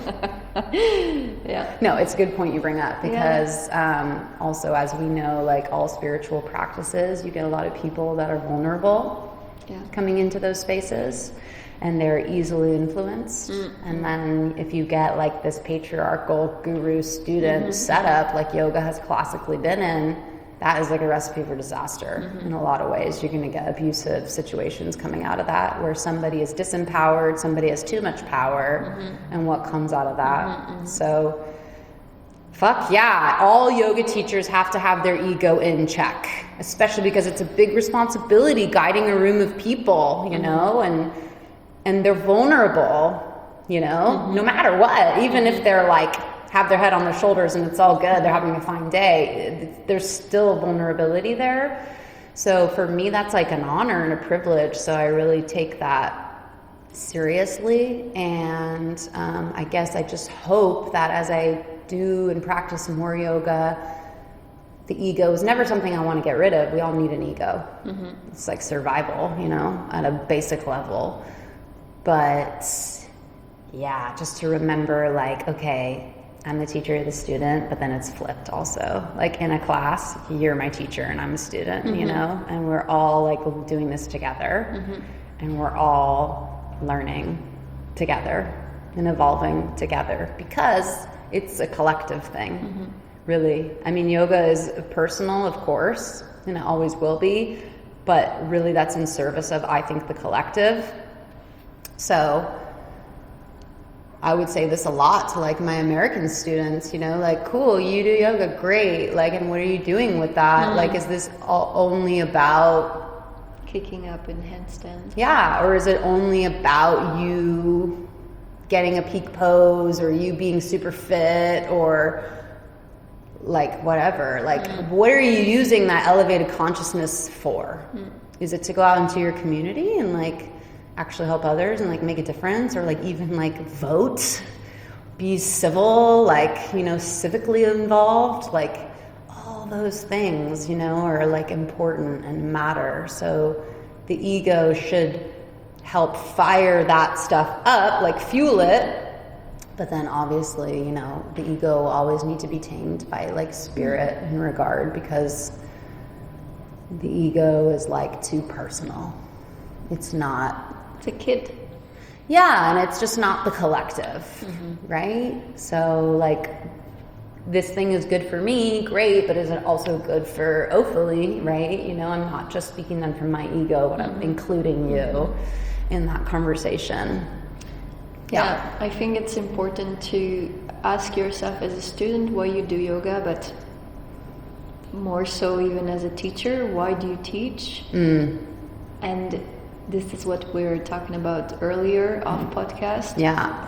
Yeah. No, it's a good point you bring up, because yeah. um, also, as we know, like all spiritual practices, you get a lot of people that are vulnerable yeah. coming into those spaces. And they're easily influenced. Mm-hmm. And then if you get like this patriarchal guru student mm-hmm. setup like yoga has classically been in, that is like a recipe for disaster mm-hmm. in a lot of ways. You're going to get abusive situations coming out of that, where somebody is disempowered, somebody has too much power, mm-hmm. and what comes out of that. Mm-hmm. So fuck yeah, all yoga teachers have to have their ego in check, especially because it's a big responsibility guiding a room of people, you mm-hmm. know, and and they're vulnerable, you know, mm-hmm. no matter what, even if they're like, have their head on their shoulders and it's all good, they're having a fine day, there's still vulnerability there. So for me, that's like an honor and a privilege. So I really take that seriously. And um, I guess I just hope that as I do and practice more yoga, the ego is never something I want to get rid of. We all need an ego. Mm-hmm. It's like survival, you know, at a basic level. But yeah, just to remember, like, okay, I'm the teacher, you're the student, but then it's flipped also. Like in a class, you're my teacher and I'm a student, mm-hmm. you know, and we're all like doing this together mm-hmm. and we're all learning together and evolving together, because it's a collective thing, mm-hmm. really. I mean, yoga is personal, of course, and it always will be, but really that's in service of, I think, the collective. So I would say this a lot to like my American students, you know, like, cool, you do yoga, great. Like, and what are you doing with that? Mm. Like, is this all only about kicking up in handstands? Yeah. Or is it only about you getting a peak pose or you being super fit or like whatever? Like, mm. what are you using that elevated consciousness for? Mm. Is it to go out into your community and like actually help others and like make a difference, or like even like vote, be civil, like, you know, civically involved, like all those things, you know, are like important and matter. So the ego should help fire that stuff up, like fuel it. But then obviously, you know, the ego will always need to be tamed by like spirit and regard, because the ego is like too personal. It's not. It's a kid. Yeah, and it's just not the collective, mm-hmm. right? So like, this thing is good for me, great, but is it also good for Ophalie, right? You know, I'm not just speaking then from my ego, but I'm including you in that conversation. Yeah. yeah, I think it's important to ask yourself as a student why you do yoga, but more so even as a teacher, why do you teach? Mm. And this is what we were talking about earlier off mm. podcast. Yeah.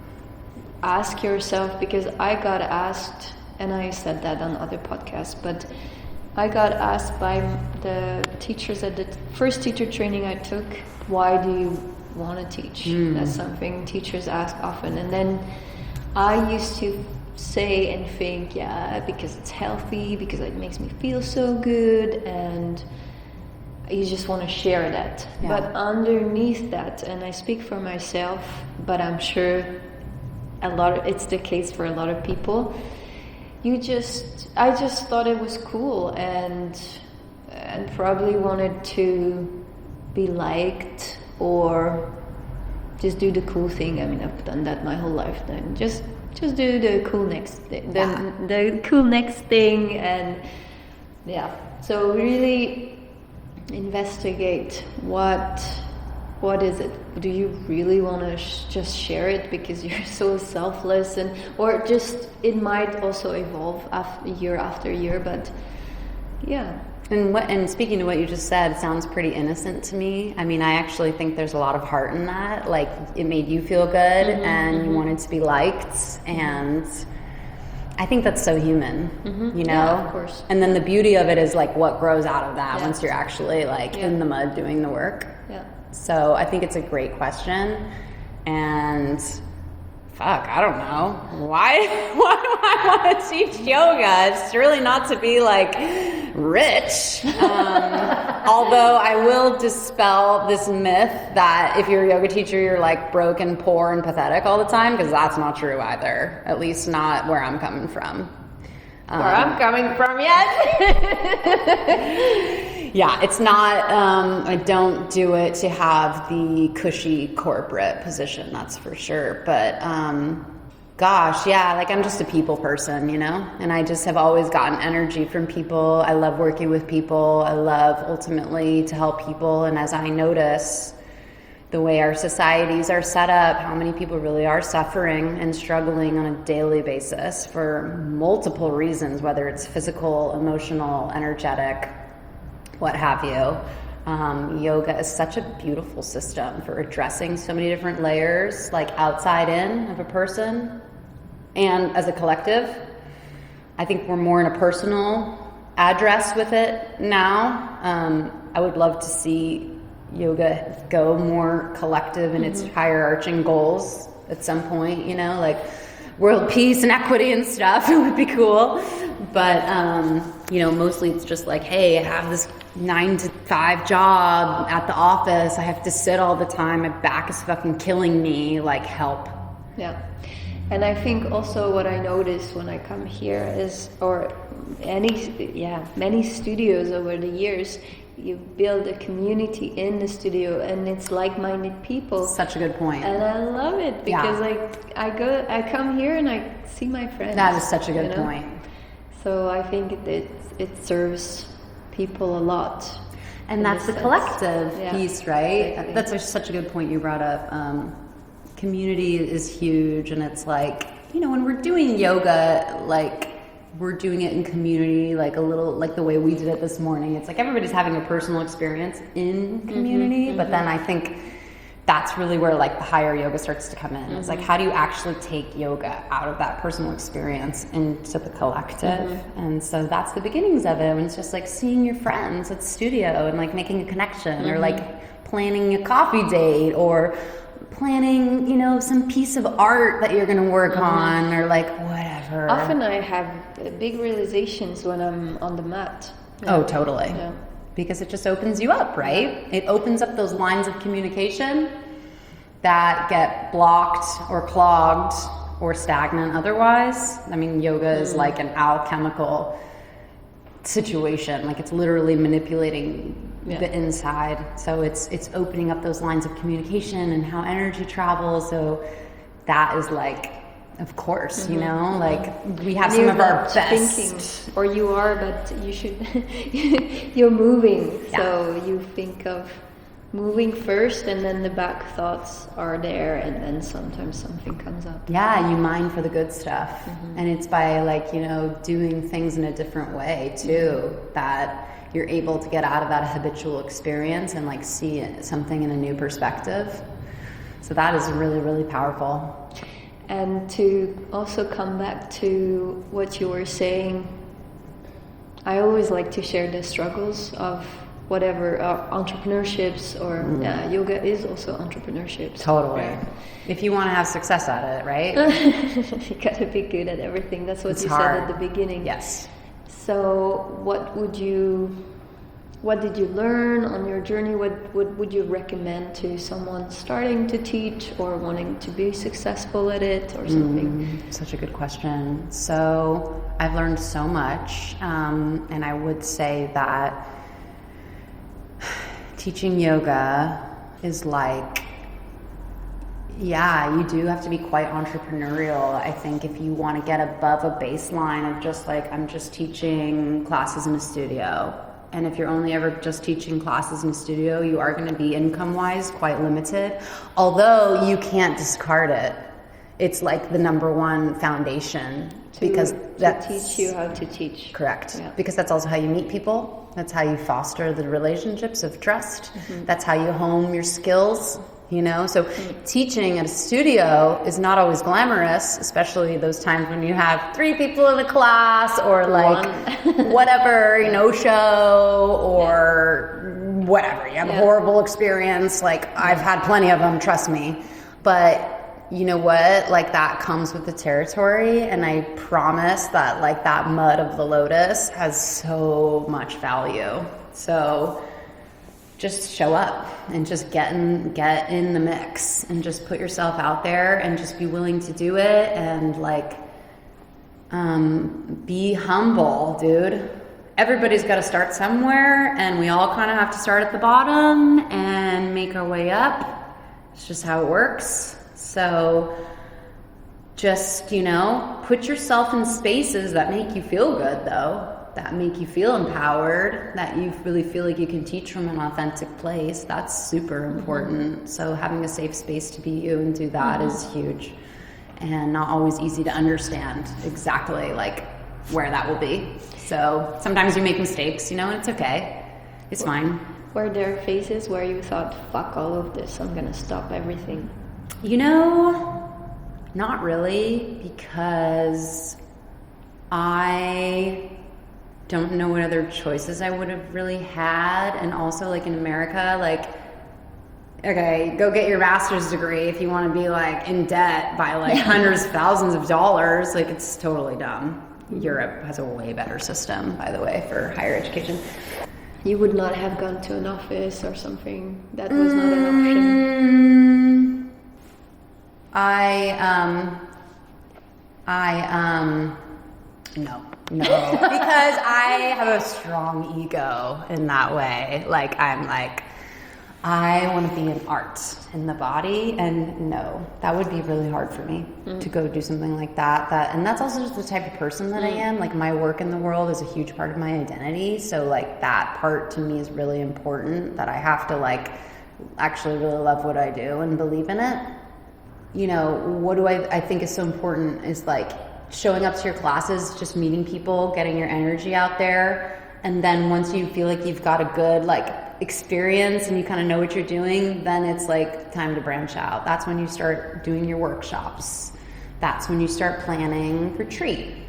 Ask yourself, because I got asked, and I said that on other podcasts, but I got asked by the teachers at the first teacher training I took, why do you want to teach? Mm. That's something teachers ask often. And then I used to say and think, yeah, because it's healthy, because it makes me feel so good, and you just want to share that. Yeah. But underneath that, and I speak for myself, but I'm sure a lot of, it's the case for a lot of people, you just, I just thought it was cool, and and probably wanted to be liked, or just do the cool thing. I mean, I've done that my whole lifetime. Just just do the cool next thing, the, yeah. the cool next thing, and yeah. So really investigate what what is it. Do you really want to sh- just share it because you're so selfless, and or just it might also evolve after year after year, but yeah. And what, and speaking to what you just said, sounds pretty innocent to me. I mean, I actually think there's a lot of heart in that. Like, it made you feel good, mm-hmm, and mm-hmm. you wanted to be liked, and I think that's so human, mm-hmm. you know? Yeah, of course. And then the beauty of it is like what grows out of that, yeah. once you're actually like yeah. in the mud doing the work. Yeah. So I think it's a great question, and fuck, I don't know. Why, why do I want to teach yoga? It's really not to be like rich. Um, although I will dispel this myth that if you're a yoga teacher, you're like broke and poor and pathetic all the time, because that's not true either. At least not where I'm coming from. Um, where I'm coming from, yes. Yeah, it's not, um, I don't do it to have the cushy corporate position, that's for sure. But um, gosh, yeah, like I'm just a people person, you know? And I just have always gotten energy from people. I love working with people. I love ultimately to help people. And as I notice the way our societies are set up, how many people really are suffering and struggling on a daily basis for multiple reasons, whether it's physical, emotional, energetic, what have you. Um, yoga is such a beautiful system for addressing so many different layers, like outside in of a person and as a collective. I think we're more in a personal address with it now. Um, I would love to see yoga go more collective in mm-hmm. its higher arching goals at some point, you know, like world peace and equity and stuff. It would be cool. But, um, you know, mostly it's just like, hey, I have this nine to five job at the office. I have to sit all the time. My back is fucking killing me. Like, help. Yeah. And I think also what I notice when I come here is, or any, yeah, many studios over the years, you build a community in the studio, and it's like-minded people. Such a good point. And I love it because yeah. like I go, I come here and I see my friends. That is such a good you know? point. So I think it, it it serves people a lot. And that's the sense. collective yeah. piece, right? Exactly. That's a, such a good point you brought up. Um, community is huge, and it's like, you know, when we're doing yoga, like we're doing it in community, like a little, like the way we did it this morning. It's like everybody's having a personal experience in community, mm-hmm, but mm-hmm. then I think that's really where like the higher yoga starts to come in. Mm-hmm. It's like, how do you actually take yoga out of that personal experience into the collective? Mm-hmm. And so that's the beginnings of it. And it's just like seeing your friends at studio and like making a connection, mm-hmm. or like planning a coffee date or planning, you know, some piece of art that you're going to work mm-hmm. on, or like whatever. Often I have big realizations when I'm on the mat. Yeah. Oh, totally. Yeah. Because it just opens you up, right? It opens up those lines of communication that get blocked or clogged or stagnant otherwise. I mean, yoga mm. is like an alchemical situation. Like it's literally manipulating yeah. the inside. So it's it's opening up those lines of communication and how energy travels. So that is like, of course, mm-hmm. you know, like we have some of our best thinking, or you are, but you should you're moving. Yeah. So you think of moving first, and then the back thoughts are there, and then sometimes something comes up. Yeah, you mine for the good stuff. Mm-hmm. And it's by like, you know, doing things in a different way too, mm-hmm. that you're able to get out of that habitual experience and like see it, something in a new perspective. So that is really, really powerful. And to also come back to what you were saying, I always like to share the struggles of whatever uh, entrepreneurships, or mm. uh, yoga is also entrepreneurship. Totally. Yeah. If you want to have success at it, right? You gotta be good at everything. That's what it's you hard. said at the beginning. Yes. So what would you, what did you learn on your journey? What would, would you recommend to someone starting to teach or wanting to be successful at it or something? Mm, such a good question. So I've learned so much, um, and I would say that teaching yoga is like, yeah, you do have to be quite entrepreneurial. I think if you want to get above a baseline of just like, I'm just teaching classes in a studio. And if you're only ever just teaching classes in a studio, you are going to be income-wise quite limited. Although you can't discard it. It's like the number one foundation. To, because that teach you how to teach. Correct. Yeah. Because that's also how you meet people. That's how you foster the relationships of trust. Mm-hmm. That's how you hone your skills, you know? So mm-hmm. teaching at a studio is not always glamorous, especially those times when you have three people in a class or like whatever, you know, show or yeah. whatever. You have yeah. a horrible experience. Like yeah. I've had plenty of them, trust me. But you know what, like that comes with the territory, and I promise that like that mud of the lotus has so much value. So just show up and just get in, get in the mix and just put yourself out there and just be willing to do it, and like um, be humble, dude. Everybody's got to start somewhere, and we all kind of have to start at the bottom and make our way up. It's just how it works. So just, you know, put yourself in spaces that make you feel good, though, that make you feel empowered, that you really feel like you can teach from an authentic place. That's super important. Mm-hmm. So having a safe space to be you and do that mm-hmm. is huge, and not always easy to understand exactly like where that will be. So sometimes you make mistakes, you know, and it's okay. It's fine. Were there phases where you thought, fuck all of this, I'm gonna stop everything? You know, not really, because I don't know what other choices I would have really had. And also, like in America, like, okay, go get your master's degree if you want to be like in debt by like hundreds of thousands of dollars. Like, it's totally dumb. Europe has a way better system, by the way, for higher education. You would not have gone to an office or something. That was not an option. Mm, I, um, I, um, no, no, because I have a strong ego in that way. Like, I'm like, I want to be in art in the body, and no, that would be really hard for me mm. to go do something like that. That, and that's also just the type of person that mm. I am. Like, my work in the world is a huge part of my identity. So like that part to me is really important, that I have to like actually really love what I do and believe in it. You know, what do I, I think is so important is like showing up to your classes, just meeting people, getting your energy out there. And then once you feel like you've got a good like experience and you kind of know what you're doing, then it's like time to branch out. That's when you start doing your workshops. That's when you start planning retreat.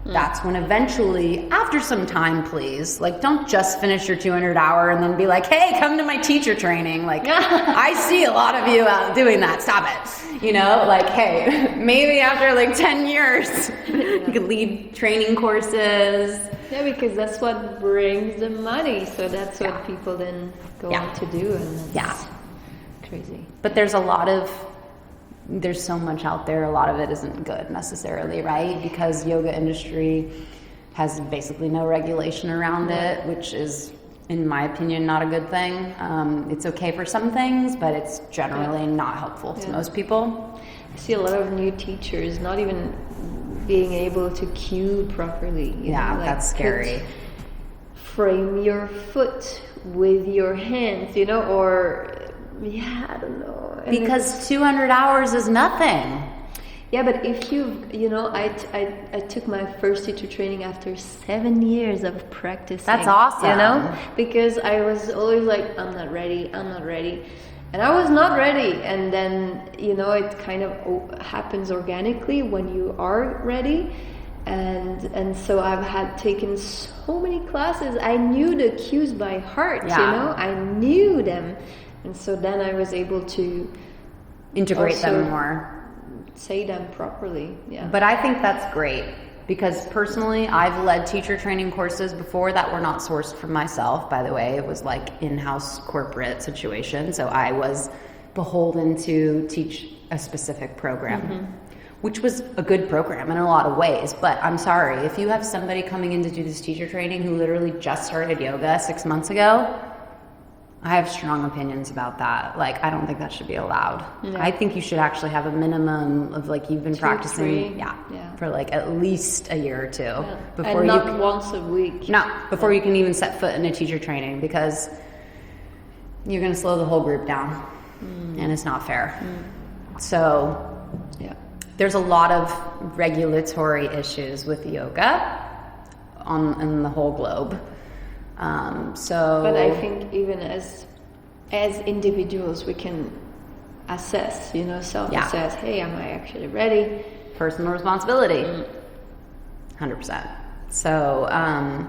That's when eventually, after some time, please, like don't just finish your two hundred hour and then be like, hey, come to my teacher training. Like, I see a lot of you out doing that. Stop it. You know, like, hey, maybe after like ten years, you could lead training courses. Yeah, because that's what brings the money. So that's what Yeah. people then go Yeah. on to do. And that's Yeah. crazy. But there's a lot of, there's so much out there. A lot of it isn't good necessarily, right? Because yoga industry has basically no regulation around it, which is, in my opinion, not a good thing. Um, it's okay for some things, but it's generally not helpful to Yeah. most people. I see a lot of new teachers not even being able to cue properly. You Yeah, know, like that's scary. put- frame your foot with your hands, you know, or yeah, I don't know. And Because two hundred hours is nothing. yeah, but if you, you know, I, t- I, I took my first teacher training after seven years of practicing. That's awesome. You know, because I was always like, I'm not ready, I'm not ready. And I was not ready. And then, you know, it kind of o- happens organically when you are ready. And and so I've had taken so many classes. I knew the cues by heart, Yeah. you know, I knew them. And so then I was able to Integrate Also- them more. say them properly. Yeah. But I think that's great because personally, I've led teacher training courses before that were not sourced from myself, by the way. It was like in-house corporate situation. So I was beholden to teach a specific program, Mm-hmm. which was a good program in a lot of ways. But I'm sorry, if you have somebody coming in to do this teacher training who literally just started yoga six months ago, I have strong opinions about that. Like, I don't think that should be allowed. Yeah. I think you should actually have a minimum of like you've been Two, practicing, three. yeah, Yeah. for like at least a year or two Yeah. before and you not can, once a week. no before you can even set foot in a teacher training because you're going to slow the whole group down, Mm. and it's not fair. So Yeah. there's a lot of regulatory issues with yoga on in the whole globe. Um, so, But I think even as as individuals, we can assess, you know, self-assess. Hey, am I actually ready? personal responsibility, Mm. one hundred percent. So, um,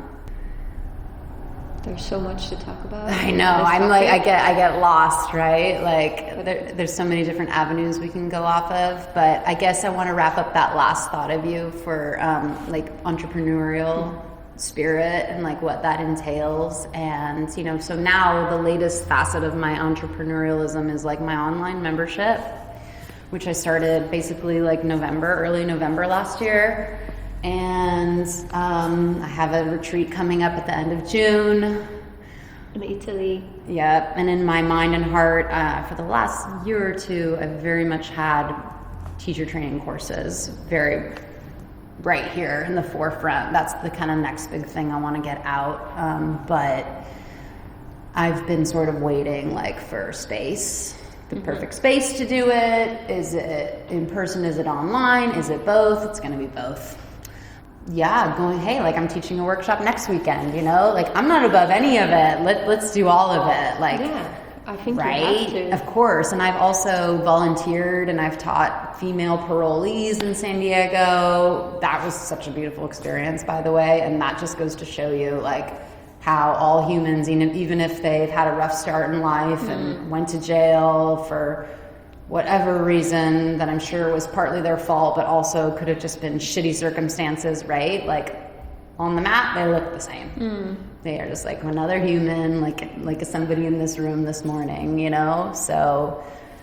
There's so much to talk about. I know. This I'm like, I topic. get, I get lost, right? Like, there, there's so many different avenues we can go off of. But I guess I want to wrap up that last thought of you for um, like entrepreneurial spirit and like what that entails. And you know, so now the latest facet of my entrepreneurialism is like my online membership, which I started basically like November, early November last year. And um, I have a retreat coming up at the end of June. In Italy. Yep, and in my mind and heart, uh, for the last year or two, I've very much had teacher training courses very right here in the forefront. That's the kind of next big thing I want to get out. Um, but I've been sort of waiting like for space, the Mm-hmm. perfect space to do it. Is it in person? Is it online? Is it both? It's going to be both. Yeah, going, hey, like I'm teaching a workshop next weekend, you know, like I'm not above any of it. Let, let's do all of it. Like, Yeah, I think right? you have to. Of course. And I've also volunteered and I've taught female parolees in San Diego. That was such a beautiful experience, by the way. And that just goes to show you like how all humans, even even if they've had a rough start in life Mm-hmm. and went to jail for whatever reason that I'm sure was partly their fault, but also could have just been shitty circumstances, right? Like on the mat, they look the same. Mm. They are just like another human, like like somebody in this room this morning, you know? So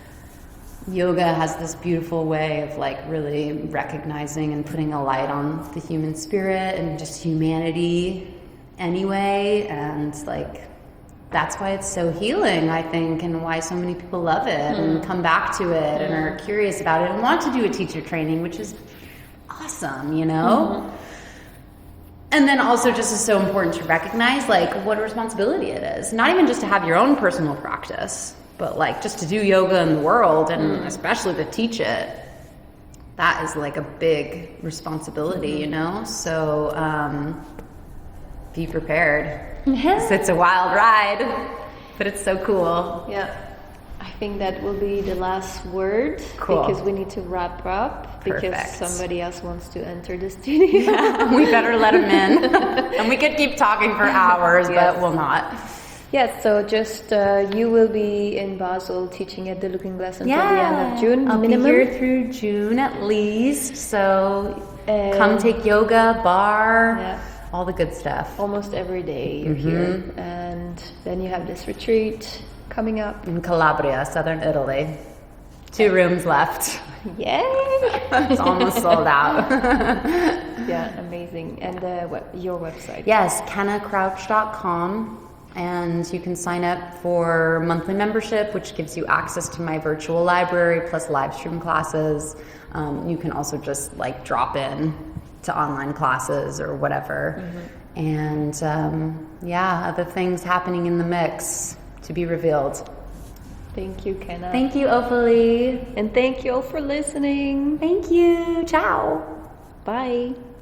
yoga has this beautiful way of like really recognizing and putting a light on the human spirit and just humanity anyway. And like, that's why it's so healing, I think, and why so many people love it mm. and come back to it mm. and are curious about it and want to do a teacher training, which is awesome, you know? Mm-hmm. And then also just is so important to recognize like what a responsibility it is. Not even just to have your own personal practice, but like just to do yoga in the world and mm. especially to teach it. That is like a big responsibility, mm-hmm. you know? So um, be prepared. It's a wild ride, but it's so cool. Yeah. I think that will be the last word Cool. because we need to wrap up because Perfect. somebody else wants to enter the studio. We better let him in. And we could keep talking for hours, Yes. but we'll not. Yes, so just uh, you will be in Basel teaching at the Looking Glass until the end of June I'll minimum. be here through June at least. So And- come take yoga, bar, Yeah. all the good stuff. Almost every day you're here, and then you have this retreat coming up. In Calabria, southern Italy. Two rooms left. Yay! It's almost sold out. Yeah, amazing. And uh, web, your website. Yes, kenna crouch dot com. And you can sign up for monthly membership, which gives you access to my virtual library plus live stream classes. Um, you can also just like drop in to online classes or whatever. Mm-hmm. And um, yeah, other things happening in the mix to be revealed. Thank you, Kenna. Thank you, Ophalie. and thank you all for listening. Thank you. Ciao. Bye.